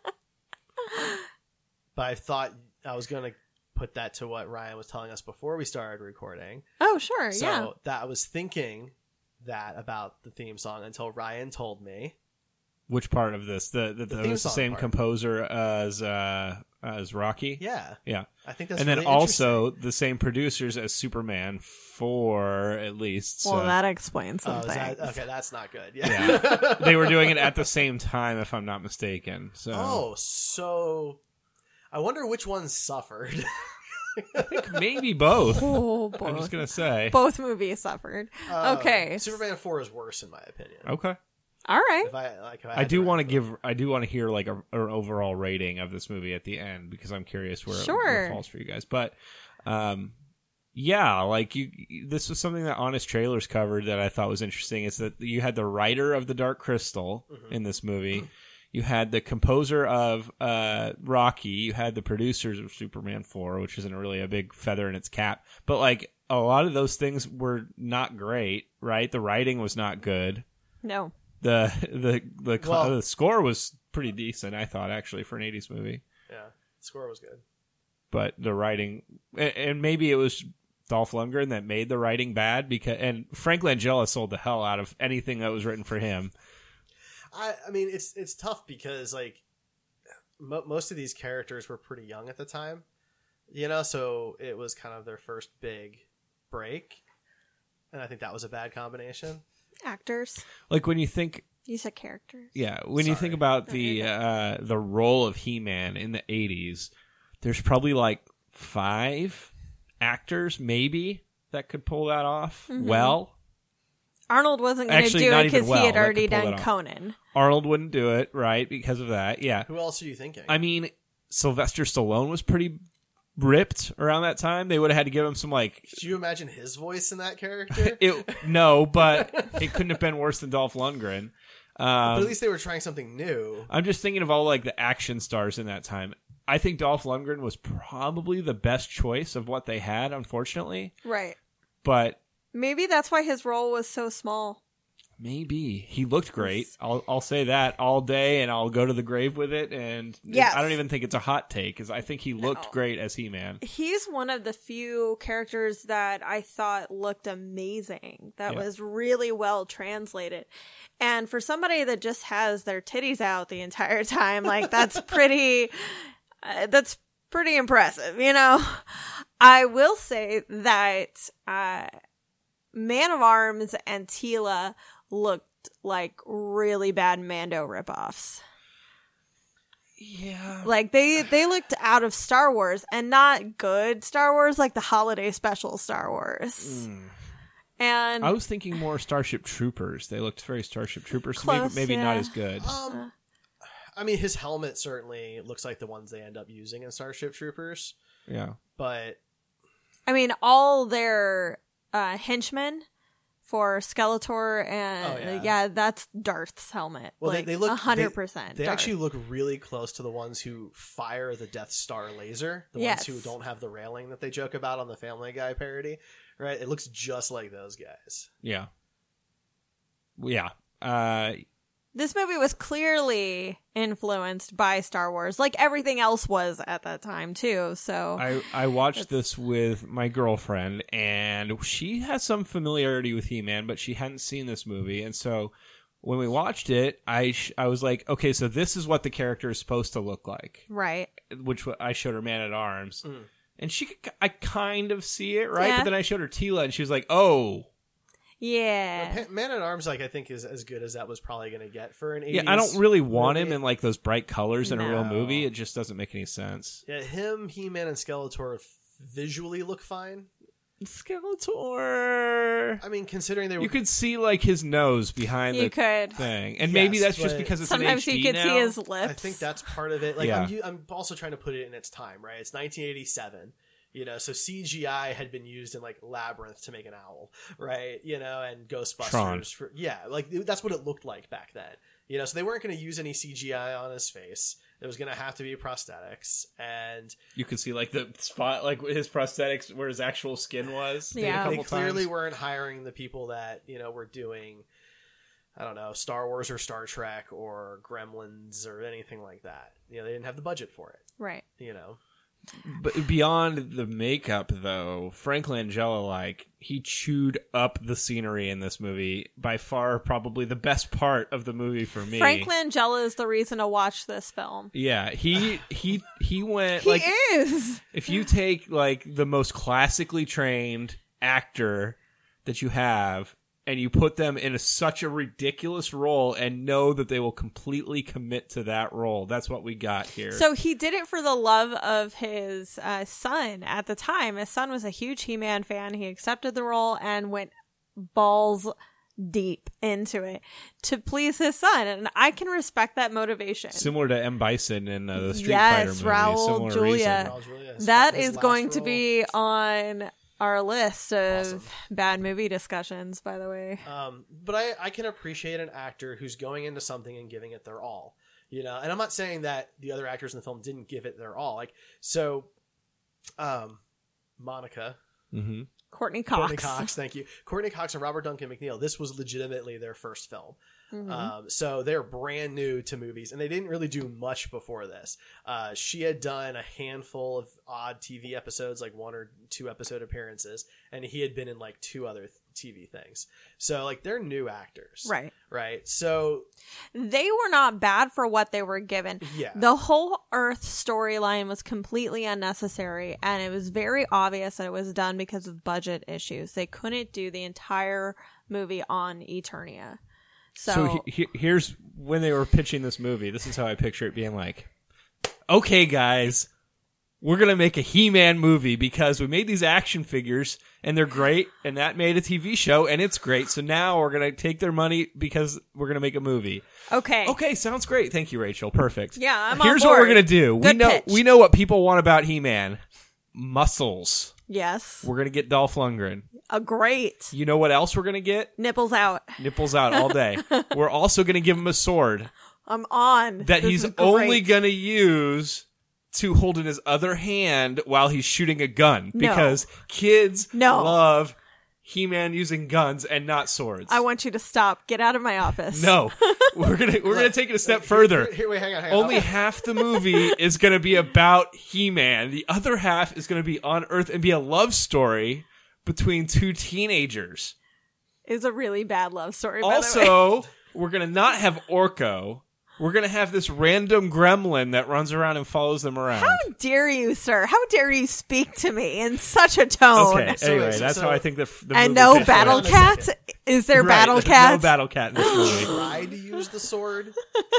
But I thought I was going to put that to what Ryan was telling us before we started recording. Oh, sure, so yeah. So that I was thinking that about the theme song until Ryan told me. Which part of this? The the, The the, theme the song same part. composer as uh, as Rocky. Yeah, yeah. I think that's and really then also the same producers as Superman for at least. Well, so. that explains some Oh, is things. that, okay, that's not good. Yeah, yeah. They were doing it at the same time, if I'm not mistaken. So. Oh, so I wonder which one suffered. I think maybe both. Oh, both. I'm just gonna say both movies suffered. Um, okay, Superman four is worse in my opinion. Okay. All right. If I, like, if I, I had do to want to rank give. I do want to hear like a, an overall rating of this movie at the end because I'm curious where, Sure. it, where it falls for you guys. But, um, yeah, like you, this was something that Honest Trailers covered that I thought was interesting. Is that you had the writer of The Dark Crystal Mhm. in this movie. You had the composer of uh, Rocky. You had the producers of Superman four, which isn't really a big feather in its cap. But like a lot of those things were not great, right? The writing was not good. No. The the the, cl- Well- the score was pretty decent, I thought, actually, for an eighties movie. Yeah, the score was good. But the writing, and, and maybe it was Dolph Lundgren that made the writing bad, because and Frank Langella sold the hell out of anything that was written for him. I, I mean, it's it's tough because like mo- most of these characters were pretty young at the time, you know, so it was kind of their first big break, and I think that was a bad combination. Actors. Like when you think, You said characters. yeah, when you Sorry. think about No, the you're good. uh, the role of He-Man in the eighties, there's probably like five actors, maybe, that could pull that off Mhm. well. Arnold wasn't going to Actually, do not it even because well, he had that already could pull done that off. Conan. Arnold wouldn't do it, right, because of that. Yeah. Who else are you thinking? I mean, Sylvester Stallone was pretty ripped around that time. They would have had to give him some like Could you imagine his voice in that character? it, no, but it couldn't have been worse than Dolph Lundgren. Um, but at least they were trying something new. I'm just thinking of all like the action stars in that time. I think Dolph Lundgren was probably the best choice of what they had, unfortunately. Right. But Maybe that's why his role was so small. maybe he looked great. I'll I'll say that all day, and I'll go to the grave with it. And Yes. I don't even think it's a hot take, because I think he looked No. great as He-Man. He's one of the few characters that I thought looked amazing. That Yeah. was really well translated. And for somebody that just has their titties out the entire time, like that's pretty, uh, that's pretty impressive, you know? I will say that uh, Man of Arms and Teela looked like really bad Mando ripoffs. Yeah. Like, they, they looked out of Star Wars, and not good Star Wars, like the holiday special Star Wars. Mm. And I was thinking more Starship Troopers. They looked very Starship Troopers, so maybe, Close, maybe yeah. not as good. Um, I mean, his helmet certainly looks like the ones they end up using in Starship Troopers. Yeah. But I mean, all their uh, henchmen for Skeletor and Oh, yeah. yeah. that's Darth's helmet. well, like, they, they look one hundred they- percent They, Darth. actually look really close to the ones who fire the Death Star laser. The Yes. ones who don't have the railing that they joke about on the Family Guy parody. Right? It looks just like those guys. Yeah. Yeah. Uh, This movie was clearly influenced by Star Wars, like everything else was at that time too. So I, I watched this with my girlfriend, and she has some familiarity with He-Man, but she hadn't seen this movie. And so when we watched it, I sh- I was like, okay, so this is what the character is supposed to look like. right. Which I showed her Man-at-Arms. Mm. And she could, I kind of see it, right? Yeah. But then I showed her Teela, and she was like, oh. Yeah. Man at Arms, like I think, is as good as that was probably going to get for an eighties. Yeah, I don't really want movie. him in like those bright colors in a real No. movie. It just doesn't make any sense. Yeah, him, He-Man, and Skeletor visually look fine. Skeletor. I mean, considering they were, You could see like his nose behind You the could. thing, and Yes, maybe that's just but because it's Sometimes an H D you could now. see his lips. I think that's part of it. Like, Yeah. I'm, u- I'm also trying to put it in its time, right? It's nineteen eighty-seven. You know, so C G I had been used in like Labyrinth to make an owl, right? You know, and Ghostbusters. Tron. For, yeah, like that's what it looked like back then. You know, so they weren't going to use any C G I on his face. It was going to have to be prosthetics, and You could see like the spot, like his prosthetics where his actual skin was. they, Yeah. a they couple clearly times. weren't hiring the people that you know were doing, I don't know, Star Wars or Star Trek or Gremlins or anything like that. You know, they didn't have the budget for it. Right. You know. But beyond the makeup, though, Frank Langella, like, he chewed up the scenery in this movie. By far, probably the best part of the movie for me. Frank Langella is the reason to watch this film. Yeah, he he he went He like is. if you take like the most classically trained actor that you have and you put them in a, such a ridiculous role and know that they will completely commit to that role. That's what we got here. So he did it for the love of his uh, son at the time. His son was a huge He-Man fan. He accepted the role and went balls deep into it to please his son. And I can respect that motivation. Similar to M. Bison in uh, the Street Yes, Fighter movie. Raul Similar Julia. reason. Raul Julia is That his is last going to role. be on our list of Awesome. bad movie discussions, by the way. Um, but I, I can appreciate an actor who's going into something and giving it their all, you know. And I'm not saying that the other actors in the film didn't give it their all. Like, so, um, Monica, Mm-hmm. Courtney Cox. Courtney Cox, thank you, Courtney Cox and Robert Duncan McNeil. This was legitimately their first film. Mhm. Um, so they're brand new to movies, and they didn't really do much before this. Uh, she had done a handful of odd T V episodes, like one or two episode appearances, and he had been in like two other th- T V things. So like they're new actors, Right. Right. So They were not bad for what they were given. yeah, The whole Earth storyline was completely unnecessary, and it was very obvious that it was done because of budget issues. They couldn't do the entire movie on Eternia. So, So, he, he, here's when they were pitching this movie. This is how I picture it being like, okay, guys, we're going to make a He-Man movie because we made these action figures and they're great, and that made a T V show and it's great. So now we're going to take their money because we're going to make a movie. okay. Okay, sounds great. Thank you, Rachel. Perfect. Yeah, I'm on Here's what we're board. going to do. We Good know pitch. we know what people want about He-Man. Muscles. Yes. We're going to get Dolph Lundgren. A great. You know what else we're going to get? Nipples out. Nipples out all day. We're also going to give him a sword I'm on. that This he's is only great. going to use to hold in his other hand while he's shooting a gun. No. Because kids No. love He-Man using guns and not swords. I want you to stop. Get out of my office. No. we're going to we're going to take it a step further. Here, here, wait, hang on, hang on. Only half the movie is going to be about He-Man. The other half is going to be on Earth and be a love story between two teenagers. It's a really bad love story, by the way. Also, we're going to not have Orko. We're going to have this random gremlin that runs around and follows them around. How dare you, sir? How dare you speak to me in such a tone? Okay, So- anyway, so- that's so- how I think the, the And movie no fits battle in. cat? Is there Right, battle there's cat? No battle cat in this movie. Tried to use the sword,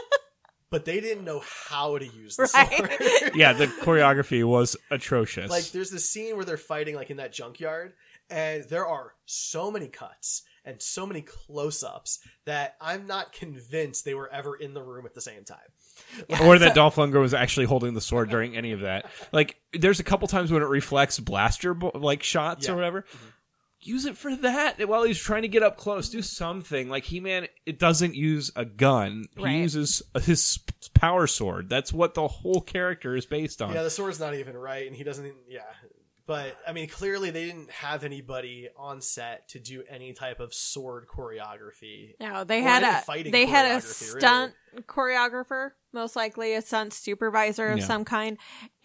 but they didn't know how to use the Right. sword. Yeah, the choreography was atrocious. Like, there's this scene where they're fighting, like, in that junkyard, and there are so many cuts and so many close-ups that I'm not convinced they were ever in the room at the same time. or that Dolph Lundgren was actually holding the sword during any of that. Like, there's a couple times when it reflects blaster bo- like shots Yeah. or whatever. Mm-hmm. Use it for that while he's trying to get up close. Do something. Like, He-Man, it doesn't use a gun. He Right. uses his power sword. That's what the whole character is based on. Yeah, the sword's not even right, and he doesn't. Yeah, but I mean, clearly they didn't have anybody on set to do any type of sword choreography. No, they Or had any a fighting they had a choreography, really. stunt choreographer, most likely a stunt supervisor of Yeah. some kind,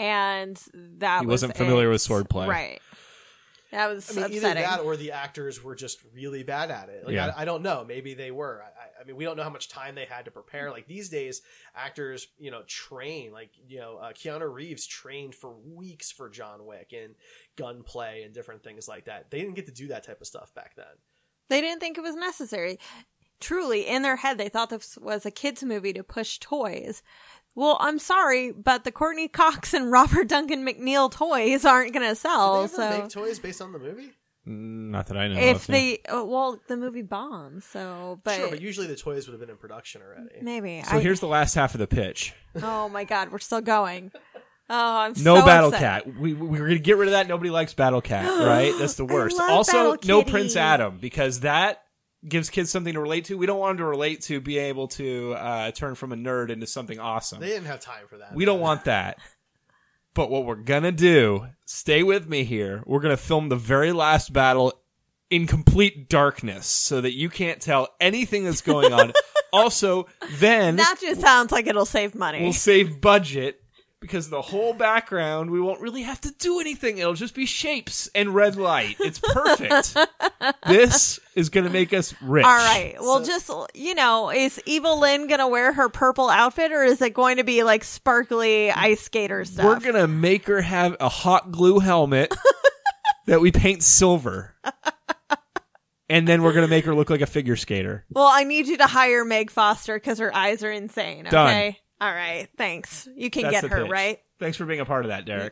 and that He was wasn't familiar it. with swordplay. right? That was I mean, upsetting. either that or the actors were just really bad at it. Like, Yeah. I, I don't know. Maybe they were. I, I mean, we don't know how much time they had to prepare. Like these days, actors, you know, train. Like you know, uh, Keanu Reeves trained for weeks for John Wick and gunplay and different things like that. They didn't get to do that type of stuff back then. They didn't think it was necessary. Truly, in their head, they thought this was a kids' movie to push toys. Well, I'm sorry, but the Courtney Cox and Robert Duncan McNeil toys aren't going to sell. Did they ever so make toys based on the movie? Mm, Not that I know if of. no. they, uh, well, the movie bombed. So, but, Sure, but usually the toys would have been in production already. maybe. So I, here's the last half of the pitch. oh my God, we're still going. Oh, I'm No so Battle upset. Cat. We, we we're gonna get rid of that. Nobody likes Battle Cat, right? That's the I worst. love Also, Battle no Kitty. Prince Adam, because that gives kids something to relate to. We don't want them to relate to be able to uh, turn from a nerd into something awesome. They didn't have time for that. We don't want that. But what we're gonna do, stay with me here. We're gonna film the very last battle in complete darkness, so that you can't tell anything that's going on. Also, then That just sounds like it'll save money. we'll save budget. Because the whole background, we won't really have to do anything. It'll just be shapes and red light. It's perfect. This is going to make us rich. All right. Well, just, you know, is Evil Lynn going to wear her purple outfit, or is it going to be like sparkly ice skater stuff? We're going to make her have a hot glue helmet that we paint silver. And then we're going to make her look like a figure skater. Well, I need you to hire Meg Foster because her eyes are insane. Okay. Done. All right. Thanks. You can That's get the her, pitch. right? Thanks for being a part of that, Derek.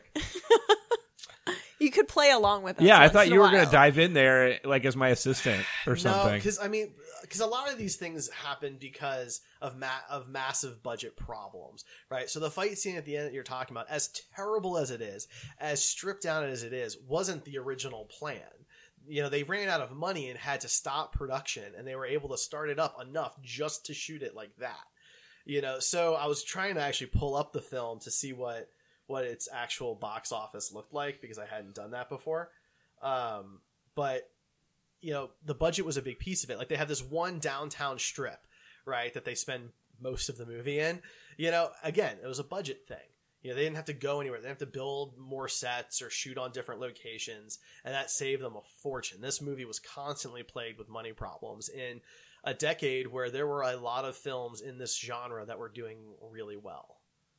You could play along with us. Yeah, I once thought in you a were going while. to dive in there like as my assistant or No, something. because I mean, because a lot of these things happen because of ma- of massive budget problems, right? So the fight scene at the end that you're talking about, as terrible as it is, as stripped down as it is, wasn't the original plan. You know, they ran out of money and had to stop production, and they were able to start it up enough just to shoot it like that. You know, so I was trying to actually pull up the film to see what what its actual box office looked like, because I hadn't done that before. Um, but you know, the budget was a big piece of it. Like, they have this one downtown strip, right, that they spend most of the movie in. You know, again, it was a budget thing. You know, they didn't have to go anywhere. They didn't have to build more sets or shoot on different locations, and that saved them a fortune. This movie was constantly plagued with money problems in a decade where there were a lot of films in this genre that were doing really well.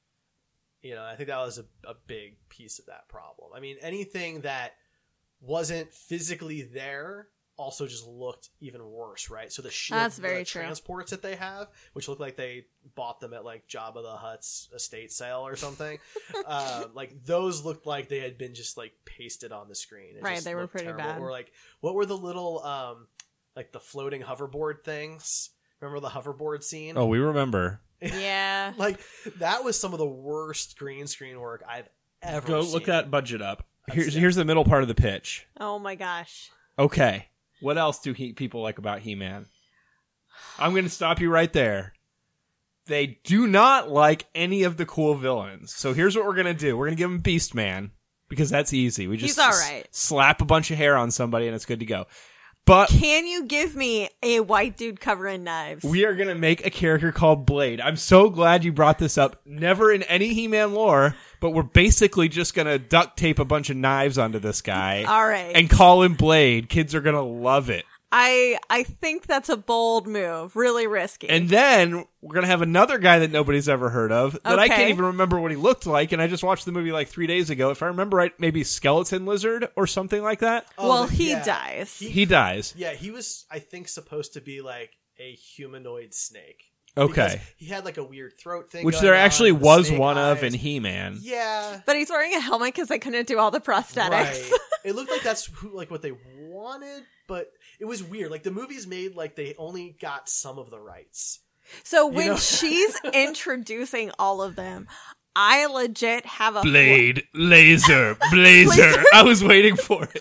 You know, I think that was a, a big piece of that problem. I mean, anything that wasn't physically there also just looked even worse, right? So the ship, That's very the true. transports that they have, which look like they bought them at like Jabba the Hutt's estate sale or something, uh, like those looked like they had been just like pasted on the screen. It Right, just they were looked pretty terrible. bad. Or like, what were the little, um, like the floating hoverboard things? Remember the hoverboard scene? Oh, we remember. Yeah. Like, that was some of the worst green screen work I've ever Go seen. look that budget up. That's- Here's here's the middle part of the pitch. Oh my gosh. Okay. What else do he, people like about He-Man? I'm going to stop you right there. They do not like any of the cool villains. So here's what we're going to do. We're going to give him Beast Man, because that's easy. We just He's all right. s- slap a bunch of hair on somebody and it's good to go. But Can you give me a white dude covering knives? we are going to make a character called Blade. I'm so glad you brought this up. Never in any He-Man lore, but we're basically just going to duct tape a bunch of knives onto this guy. All right. And call him Blade. Kids are going to love it. I I think that's a bold move, really risky. And then we're going to have another guy that nobody's ever heard of that I can't Okay. even remember what he looked like. And I just watched the movie like three days ago. If I remember right, maybe Skeleton Lizard or something like that. Oh, well, the- he yeah. dies. He dies. Yeah, he was, I think, supposed to be like a humanoid snake. Okay. Because he had like a weird throat thing. Which going there on, actually the was snake one of eyes. in He-Man. Yeah. But he's wearing a helmet because they couldn't do all the prosthetics. Right. It looked like that's who, like what they wanted, but it was weird. Like the movie's made like they only got some of the rights. So You when know? she's introducing all of them, I legit have a Blade, laser, blazer. Blazer. I was waiting for it.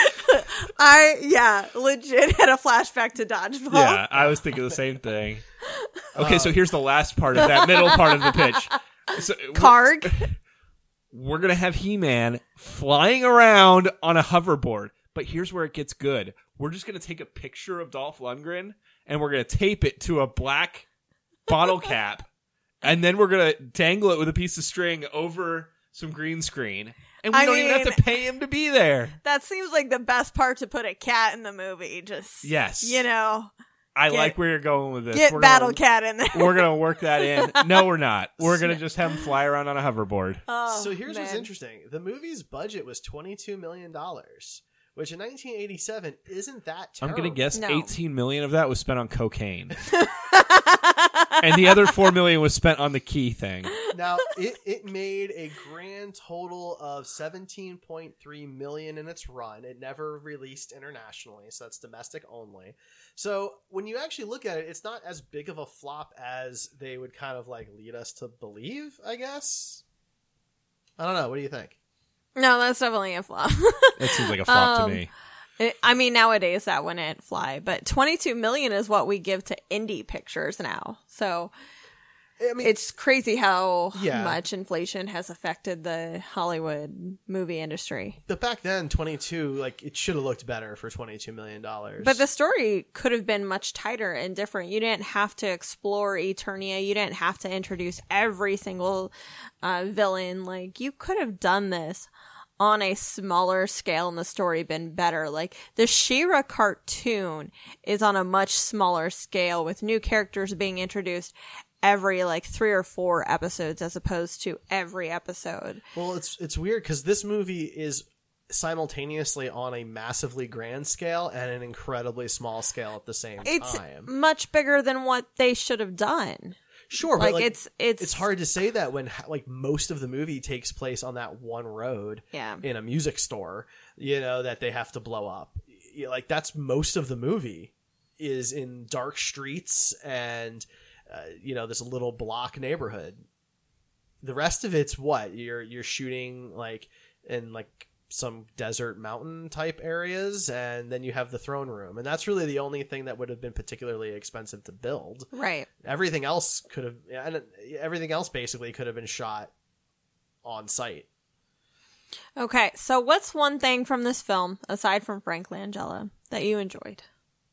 I yeah, legit had a flashback to Dodgeball. Yeah, I was thinking the same thing. Okay, so here's the last part of that middle part of the pitch. So, Karg. We're going to have He-Man flying around on a hoverboard. But here's where it gets good. We're just going to take a picture of Dolph Lundgren, and we're going to tape it to a black bottle cap, and then we're going to dangle it with a piece of string over some green screen. And we I don't even have mean- to pay him to be there. That seems like the best part to put a cat in the movie. Just Yes. you know, I Get- like where you're going with this. get We're Battle gonna, Cat in there. We're going to work that in. No, we're not. We're going to just have him fly around on a hoverboard. Oh, so here's what's man. interesting. The movie's budget was twenty-two million dollars, which in nineteen eighty-seven isn't that I'm terrible. going to guess No. eighteen million of that was spent on cocaine. And the other four million was spent on the key thing. Now, it, it made a grand total of seventeen point three million in its run. It never released internationally, so that's domestic only. So when you actually look at it, it's not as big of a flop as they would kind of like lead us to believe, I guess. I don't know. What do you think? No, that's definitely a flop. That seems like a flop Um, to me. It, I mean, nowadays that wouldn't fly, but twenty-two million is what we give to indie pictures now. So I mean, it's crazy how Yeah. much inflation has affected the Hollywood movie industry. but back then, twenty-two, like it should have looked better for twenty-two million dollars. But the story could have been much tighter and different. You didn't have to explore Eternia. You didn't have to introduce every single uh, villain. Like, you could have done this on a smaller scale and the story been better. Like, the She-Ra cartoon is on a much smaller scale with new characters being introduced every like three or four episodes as opposed to every episode. Well, it's it's weird because this movie is simultaneously on a massively grand scale and an incredibly small scale at the same It's time. much bigger than what they should have done. Sure, Like, but like it's- it's- it's hard to say that when like most of the movie takes place on that one road Yeah. in a music store, you know, that they have to blow up. Y- Like that's most of the movie is in dark streets and uh, you know, this little block neighborhood. The rest of it's what? You're you're shooting like in like some desert mountain type areas, and then you have the throne room, and that's really the only thing that would have been particularly expensive to build. Right. Everything else could have, and everything else basically could have been shot on site. Okay, so what's one thing from this film, aside from Frank Langella, that you enjoyed?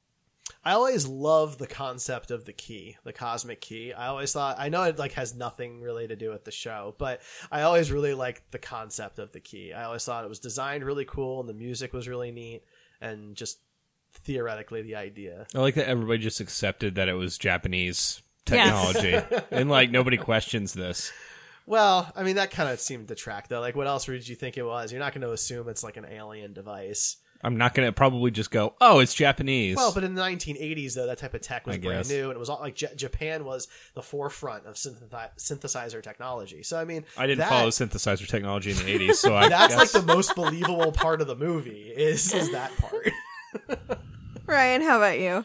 I always love the concept of the key, the cosmic key. I always thought, I know it like has nothing really to do with the show, but I always really liked the concept of the key. I always thought it was designed really cool and the music was really neat and just theoretically the idea. I like that everybody just accepted that it was Japanese technology. And like nobody questions this. Well, I mean, that kind of seemed to track though. Like what else did you think it was? You're not going to assume it's like an alien device. I'm not going to probably just go, oh, it's Japanese. Well, but in the nineteen eighties, though, that type of tech was I brand guess. new, and it was all like J- Japan was the forefront of synthesi- synthesizer technology. So, I mean, I didn't that, follow synthesizer technology in the eighties, so I That's guess. like the most believable part of the movie is is that part. Ryan, how about you?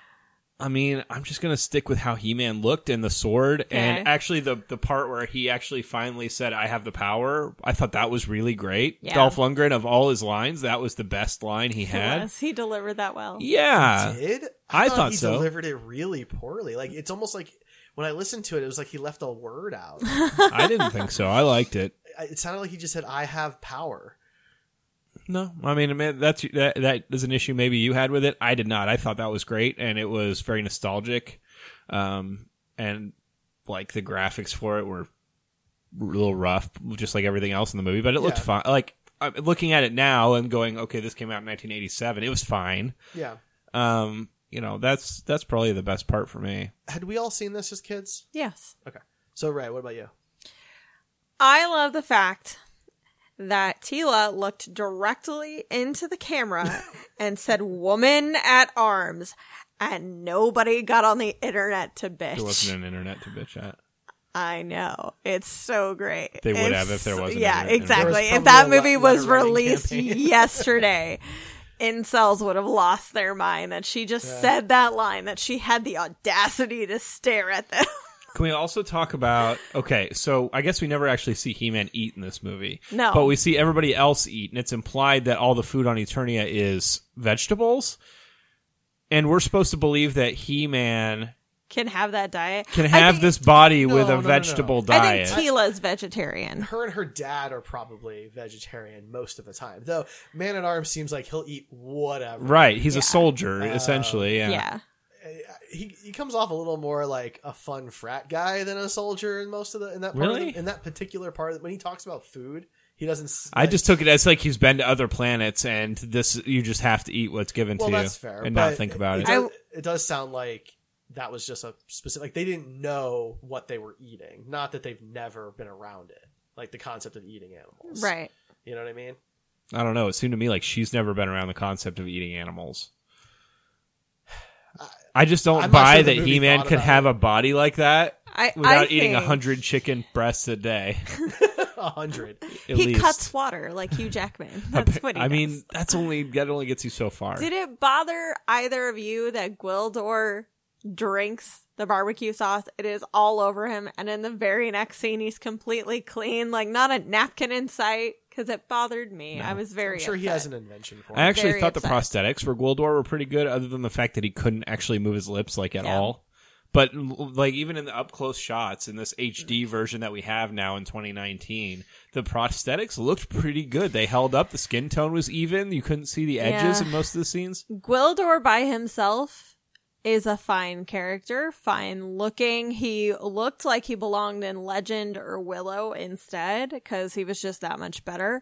I mean, I'm just going to stick with how He-Man looked and the sword. Okay. And actually, the, the part where he actually finally said, I have the power, I thought that was really great. Yeah. Dolph Lundgren, of all his lines, that was the best line he had. Yes, he delivered that well. Yeah. Did I thought, thought he so. delivered it really poorly. Like it's almost like when I listened to it, it was like he left a word out. I didn't think so. I liked it. It sounded like he just said, "I have power." No, I mean, I mean, that's that that is an issue maybe you had with it. I did not. I thought that was great, and it was very nostalgic, um, and like the graphics for it were a little rough, just like everything else in the movie. But it looked Yeah. fine. Like I'm looking at it now and going, okay, this came out in nineteen eighty-seven. It was fine. Yeah. Um, you know, that's that's probably the best part for me. Had we all seen this as kids? Yes. Okay. So, Ray, what about you? I love the fact that Tila looked directly into the camera and said woman at arms, and nobody got on the internet to bitch. There wasn't an internet to bitch at. I know. It's so great. They would it's, have if there wasn't. Yeah, internet. exactly. There was If that probably a movie le- was letter writing released campaign. yesterday, incels would have lost their mind that she just Yeah. said that line, that she had the audacity to stare at them. Can we also talk about, okay, so I guess we never actually see He-Man eat in this movie. No. But we see everybody else eat, and it's implied that all the food on Eternia is vegetables. And we're supposed to believe that He-Man Can have that diet. can I have think- this body No, with no, a no, no. vegetable I diet. think Tila's vegetarian. Her and her dad are probably vegetarian most of the time. Though Man-at-Arms seems like he'll eat whatever. Right, he's Yeah. a soldier, Uh, essentially, yeah. Yeah. He he comes off a little more like a fun frat guy than a soldier in most of the in that part Really? of the, in that particular part of, when he talks about food, he doesn't. s- I like- just took it as like he's been to other planets, and this you just have to eat what's given well, to you that's fair, and but not think about it. It does, it does sound like that was just a specific. Like they didn't know what they were eating, not that they've never been around it. Like the concept of eating animals, Right. You know what I mean? I don't know. It seemed to me like she's never been around the concept of eating animals. I just don't I'm not buy sure the that movie He-Man thought could about have it. a body like that I, without I eating a think hundred chicken breasts a day. A hundred. At He least. cuts water like Hugh Jackman. That's what he I does. mean, that's only that only gets you so far. Did it bother either of you that Gwildor drinks the barbecue sauce? It is all over him, and in the very next scene, he's completely clean, like not a napkin in sight. Because it bothered me. I was very I'm sure he upset. has an invention for it. I actually Very thought the upset. prosthetics for Gwildor were pretty good, other than the fact that he couldn't actually move his lips like at Yeah. all. But l- like even in the up close shots in this H D version that we have now in twenty nineteen, the prosthetics looked pretty good. They held up. The skin tone was even. You couldn't see the edges Yeah. in most of the scenes. Gwildor by himself is a fine character, fine looking. He looked like he belonged in Legend or Willow instead, because he was just that much better.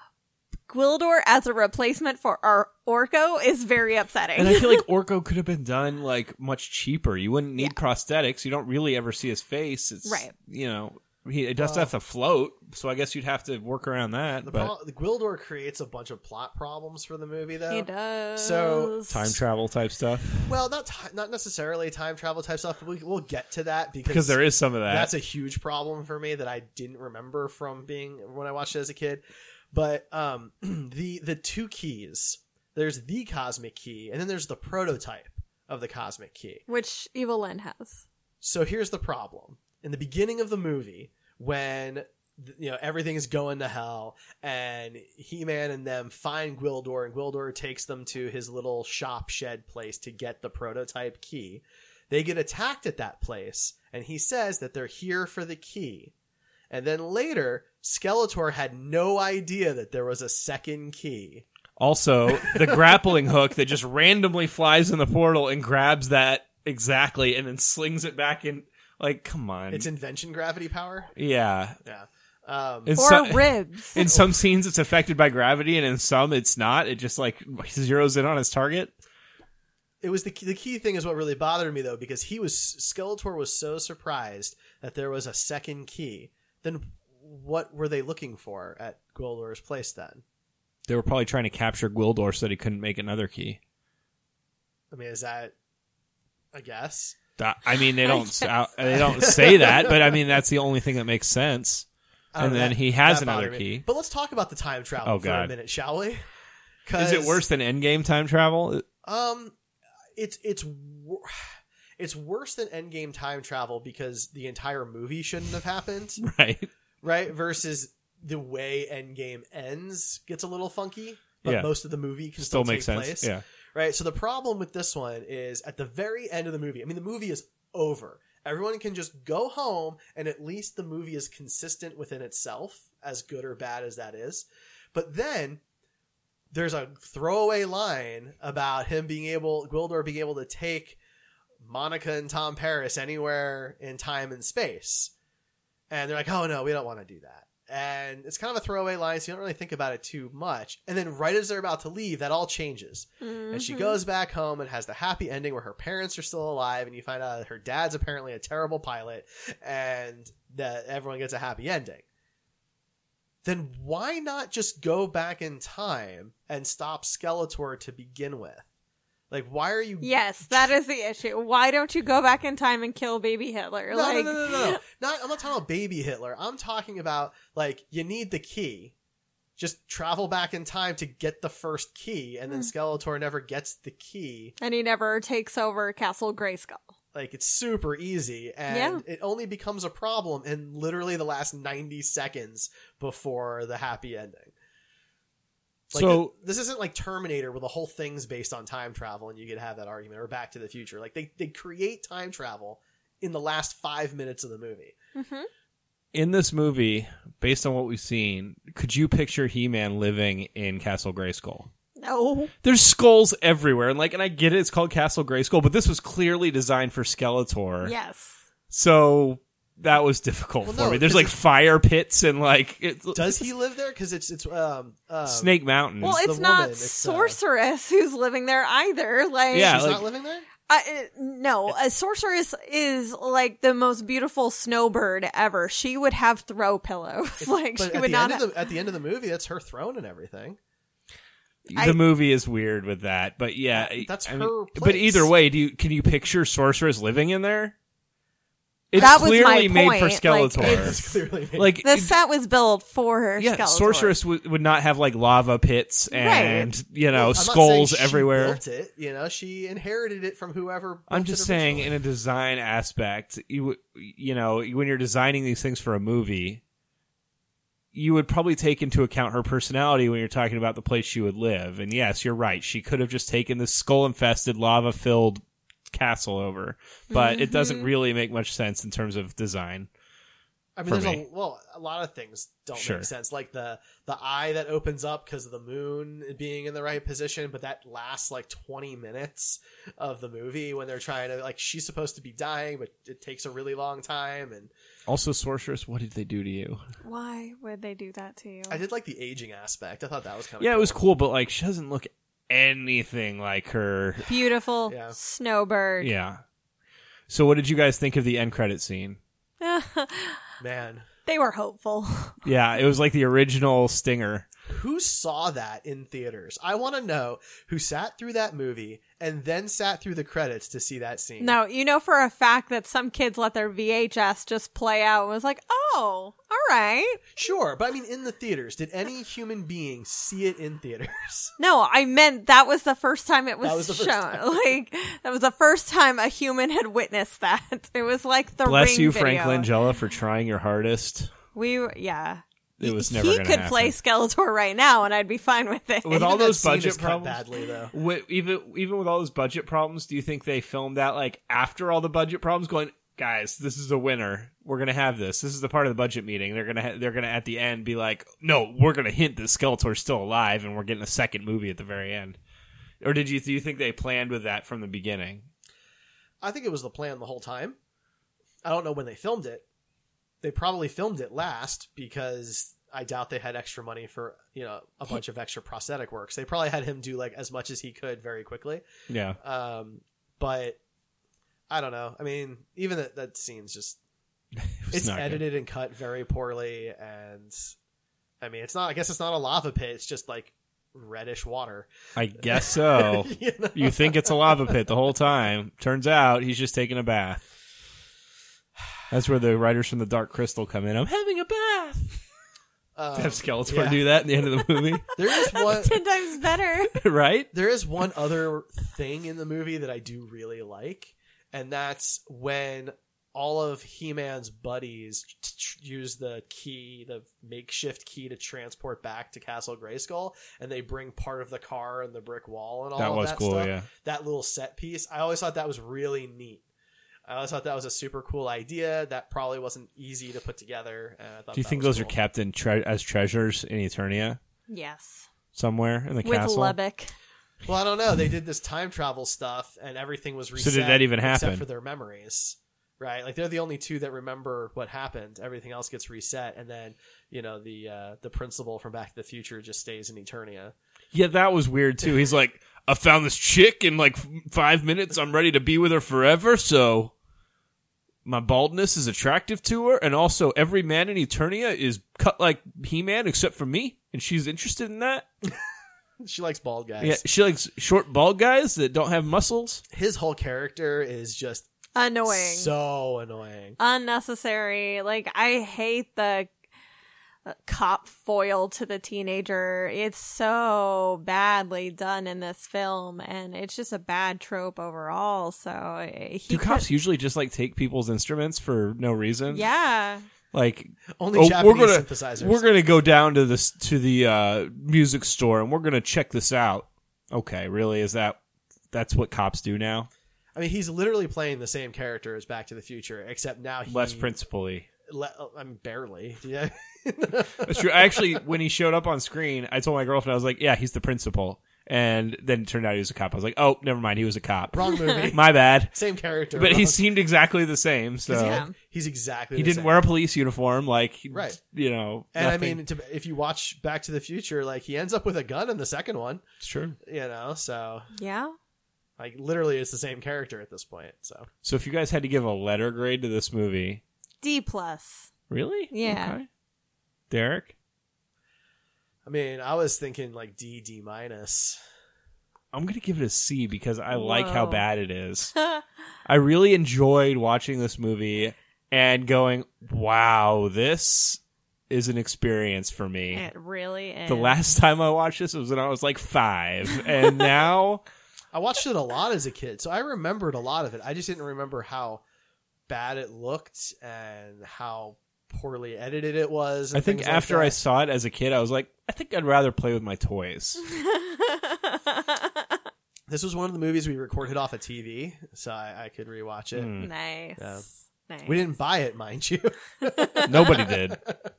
Gwildor as a replacement for our Orko is very upsetting. And I feel like Orko could have been done like much cheaper. You wouldn't need prosthetics. You don't really ever see his face. It's Right. You know, he it does Well- have to float. So I guess you'd have to work around that. The, But pro- the Gwildor creates a bunch of plot problems for the movie, though. He does. So time travel type stuff. Well, not ti not necessarily time travel type stuff, but we, we'll get to that because, Because there is some of that. That's a huge problem for me that I didn't remember from being when I watched it as a kid. But um, the the two keys, there's the cosmic key, and then there's the prototype of the cosmic key. Which Evil Lyn has. So here's the problem: in the beginning of the movie, when you know everything is going to hell, and He-Man and them find Gwildor, and Gwildor takes them to his little shop shed place to get the prototype key. They get attacked at that place, and he says that they're here for the key. And then later, Skeletor had no idea that there was a second key. Also, the grappling hook that just randomly flies in the portal and grabs that exactly and then slings it back in. Like, come on. It's invention gravity power. Yeah. Yeah. Um, In Or some- ribs. In some scenes, it's affected by gravity, and in some, it's not. It just, like, zeroes in on its target. It was the key, the key thing is what really bothered me, though, because he was Skeletor was so surprised that there was a second key. Then what were they looking for at Gwildor's place then? They were probably trying to capture Gwildor so that he couldn't make another key. I mean, is that, I guess? That- I mean, they I don't guess. they don't say that, but I mean, that's the only thing that makes sense. I don't And know, then that- he has that another bothered me. key. But let's talk about the time travel Oh, for a God. minute, shall we? Is 'Cause, it worse than Endgame time travel? Um, it's it's wor- it's worse than Endgame time travel because the entire movie shouldn't have happened, Right. right? Versus the way Endgame ends gets a little funky, but Yeah. most of the movie can Still still, makes take sense. place. Yeah. Right. So the problem with this one is at the very end of the movie. I mean, the movie is over. Everyone can just go home, and at least the movie is consistent within itself, as good or bad as that is. But then there's a throwaway line about him being able, Gwildor being able to take Monica and Tom Paris anywhere in time and space. And they're like, oh no, we don't want to do that. And it's kind of a throwaway line, so you don't really think about it too much. And then right as they're about to leave, that all changes. Mm-hmm. And she goes back home and has the happy ending where her parents are still alive, and you find out that her dad's apparently a terrible pilot, and that everyone gets a happy ending. Then why not just go back in time and stop Skeletor to begin with? Like, why are you... Yes, that is the issue. Why don't you go back in time and kill baby Hitler? No, like... no, no, no, no. Not, I'm not talking about baby Hitler. I'm talking about, like, you need the key. Just travel back in time to get the first key, and then mm. Skeletor never gets the key. And he never takes over Castle Grayskull. Like, it's super easy, and yeah. it only becomes a problem in literally the last ninety seconds before the happy ending. Like, so this isn't like Terminator where the whole thing's based on time travel and you could have that argument, or Back to the Future. Like, they, they create time travel in the last five minutes of the movie. Mm-hmm. In this movie, based on what we've seen, could you picture He-Man living in Castle Grayskull? No. There's skulls everywhere, and like, and I get it, it's called Castle Grayskull, but this was clearly designed for Skeletor. Yes. So that was difficult well, for no, me. There's like fire pits and like. It, Does he live there? Because it's it's um, um Snake Mountain. Well, it's the not woman. It's, Sorceress uh, who's living there either. Like, yeah, she's like, not living there. Uh, no, a sorceress is like the most beautiful snowbird ever. She would have throw pillows. It's, like but she at would the not. End Ha- of the, at the end of the movie, that's her throne and everything. The I, movie is weird with that, but yeah, that's I her. Mean, place. but either way, do you can you picture Sorceress living in there? It's that was clearly my made point. for Skeletor. Like, it's clearly made. Like the set was built for yeah, Skeletor. Sorceress w- would not have like lava pits and right. you know well, skulls she everywhere. Built it, you know, she inherited it from whoever. I'm just saying, in a design aspect, you you know, when you're designing these things for a movie, you would probably take into account her personality when you're talking about the place she would live. And yes, you're right. She could have just taken this skull-infested, lava-filled castle over, but mm-hmm. it doesn't really make much sense in terms of design. I mean, there's me. a well, a lot of things don't sure. make sense, like the the eye that opens up because of the moon being in the right position, but that lasts like twenty minutes of the movie when they're trying to, like, she's supposed to be dying, but it takes a really long time. And also, Sorceress, what did they do to you? Why would they do that to you? I did like the aging aspect. I thought that was kind of yeah, cool. it was cool, but like she doesn't look anything like her beautiful yeah. snowbird. Yeah. So, what did you guys think of the end credit scene? Man, they were hopeful. Yeah, it was like the original Stinger. Who saw that in theaters? I want to know who sat through that movie and then sat through the credits to see that scene. No, you know for a fact that some kids let their V H S just play out and was like, oh, all right. Sure, but I mean, in the theaters, did any human being see it in theaters? No, I meant that was the first time it was, that was the first shown. Time. Like, that was the first time a human had witnessed that. It was like the Bless Ring you, video. Frank Langella, for trying your hardest. We were, yeah. It was never he gonna could happen. play Skeletor right now, and I'd be fine with it. With all Even those that scene budget is cut problems, badly though. With, even even with all those budget problems, do you think they filmed that like after all the budget problems? Going, guys, this is a winner. We're gonna have this. This is the part of the budget meeting. They're gonna ha- they're gonna at the end be like, no, we're gonna hint that Skeletor's still alive, and we're getting a second movie at the very end. Or did you do you think they planned with that from the beginning? I think it was the plan the whole time. I don't know when they filmed it. They probably filmed it last because I doubt they had extra money for, you know, a bunch of extra prosthetic works. They probably had him do like as much as he could very quickly. Yeah. Um, but I don't know. I mean, even that, that scene's just, it it's not edited good. and cut very poorly. And I mean, it's not, I guess it's not a lava pit. It's just like reddish water. I guess so. you, know? You think it's a lava pit the whole time. Turns out he's just taking a bath. That's where the writers from The Dark Crystal come in. I'm having a bath. Um, to have Skeletor yeah. do that at the end of the movie. There is one ten times better. Right? There is one other thing in the movie that I do really like, and that's when all of He-Man's buddies t- t- use the key, the makeshift key to transport back to Castle Grayskull, and they bring part of the car and the brick wall and all that of was that cool, stuff. Yeah. That little set piece. I always thought that was really neat. I always thought that was a super cool idea that probably wasn't easy to put together. And I thought Do you that think was those cool. are kept in tre- as treasures in Eternia? Yes. Somewhere in the With castle? With Lubbock. Well, I don't know. They did this time travel stuff, and everything was reset. So did that even happen? Except for their memories. right? Like they're the only two that remember what happened. Everything else gets reset, and then you know the uh, the principal from Back to the Future just stays in Eternia. Yeah, that was weird too. He's like, I found this chick in like f- five minutes. I'm ready to be with her forever. So my baldness is attractive to her, and also every man in Eternia is cut like He-Man except for me, and she's interested in that. She likes bald guys. Yeah, she likes short bald guys that don't have muscles. His whole character is just annoying, so annoying, unnecessary. Like I hate the cop foil to the teenager. It's so badly done in this film, and it's just a bad trope overall. So he do cops could, usually just like take people's instruments for no reason? Yeah. Like only oh, Japanese we're gonna, synthesizers. We're gonna go down to this to the uh, music store and we're gonna check this out. Okay, really? Is that that's what cops do now? I mean, he's literally playing the same character as Back to the Future, except now he less principally. Le- I mean, barely. Yeah, that's true. I actually, when he showed up on screen, I told my girlfriend, I was like, "Yeah, he's the principal." And then it turned out he was a cop. I was like, "Oh, never mind, he was a cop." Wrong movie. My bad. Same character, but wrong. he seemed exactly the same. So yeah. he's exactly. He the didn't same. wear a police uniform, like right. You know, and nothing. I mean, to, if you watch Back to the Future, like he ends up with a gun in the second one. It's true. You know, so yeah. Like literally, it's the same character at this point. So, so if you guys had to give a letter grade to this movie, D plus. Really? Yeah. Okay. Derek? I mean, I was thinking like D, D minus. I'm going to give it a C because I Whoa. like how bad it is. I really enjoyed watching this movie and going, wow, this is an experience for me. It really is. The last time I watched this was when I was like five. And now... I watched it a lot as a kid, so I remembered a lot of it. I just didn't remember how bad it looked and how poorly edited it was. I think after like I saw it as a kid, I was like, I think I'd rather play with my toys. This was one of the movies we recorded off a T V, so I, I could rewatch it. Mm. Nice. Yeah. Nice. We didn't buy it, mind you. Nobody did.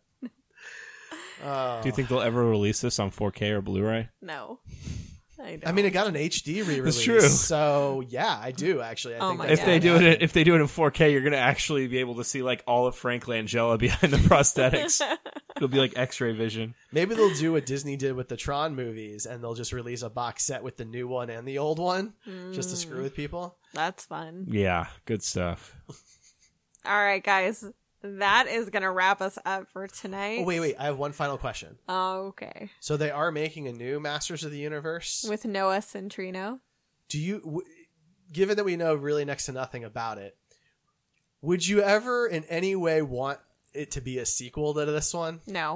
Oh. Do you think they'll ever release this on four K or Blu-ray? No. I, I mean, it got an H D re-release. That's true. So yeah, I do actually. I Oh think my that's If they gonna do it, happen. if they do it in four K, you're gonna actually be able to see like all of Frank Langella behind the prosthetics. It'll be like X-ray vision. Maybe they'll do what Disney did with the Tron movies, and they'll just release a box set with the new one and the old one, Mm, just to screw with people. That's fun. Yeah, good stuff. All right, guys. That is going to wrap us up for tonight. Oh wait, wait! I have one final question. Okay. So they are making a new Masters of the Universe With Noah Centrino. Do you, w- given that we know really next to nothing about it, would you ever in any way want it to be a sequel to this one? No.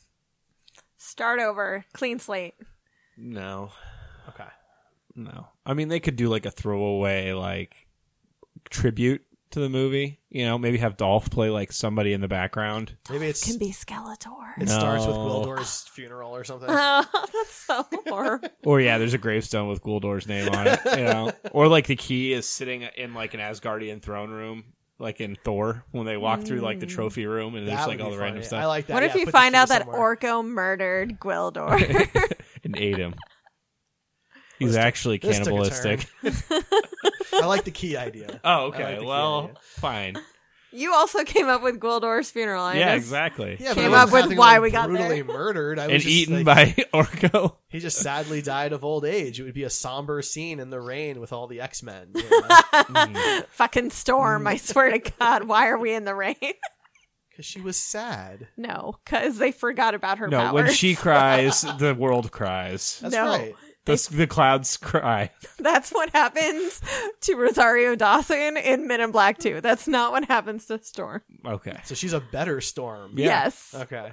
Start over. Clean slate. No, Okay. no. I mean, they could do like a throwaway like tribute to the movie. You know, maybe have Dolph play like somebody in the background. Maybe it's Can be Skeletor. it No. starts with Gwildor's funeral or something. Oh, that's so horrible. Or yeah, there's a gravestone with Gwildor's name on it. You know, or like the key is sitting in like an Asgardian throne room, like in Thor when they walk through like the trophy room and there's That like would all be the random funny. stuff. I like that. What if Yeah, you put the find key out that somewhere. Orko murdered Gwildor? And ate him. He's This took- actually this took a cannibalistic. I like the key idea. Oh, I okay. like the key Well, idea. fine. You also came up with Gwildor's funeral. I Yeah, just- exactly. Yeah, but Came it wasn't up with having, why like, we got brutally there. murdered. I was And just, eaten like, by Orko. He just sadly died of old age. It would be a somber scene in the rain with all the X-Men. You know? Fucking storm. I swear to God. Why are we in the rain? Because she was sad. No, because they forgot about her No, powers. when she cries, the world cries. That's No. right. The, the clouds cry. That's what happens to Rosario Dawson in Men in Black two. That's not what happens to Storm. Okay. So she's a better Storm. Yeah. Yes. Okay.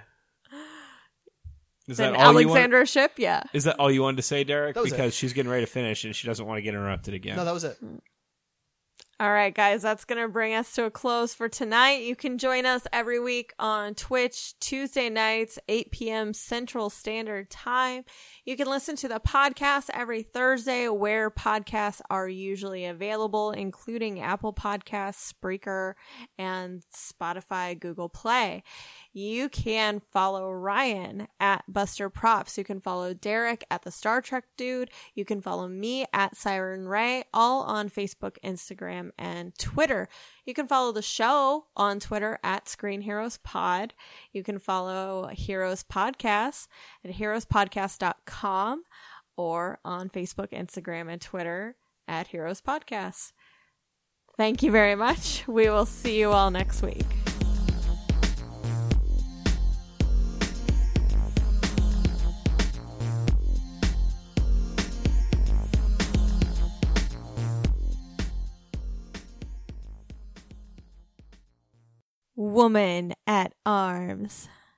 Is Then that all you want? Alexandra Ship, yeah. Is that all you wanted to say, Derek? That was Because it. she's getting ready to finish and she doesn't want to get interrupted again. No, that was it. All right, guys, that's going to bring us to a close for tonight. You can join us every week on Twitch, Tuesday nights, eight p.m. Central Standard Time. You can listen to the podcast every Thursday where podcasts are usually available, including Apple Podcasts, Spreaker, and Spotify, Google Play. you can follow Ryan at Buster Props. You can follow Derek at the Star Trek Dude. You can follow me at Siren Ray, all on Facebook, Instagram, and Twitter. You can follow the show on Twitter at Screen Heroes Pod. You can follow Heroes Podcast at heroes podcast dot com or on Facebook, Instagram, and Twitter at Heroes Podcast. Thank you very much. We will see you all next week. Woman at Arms.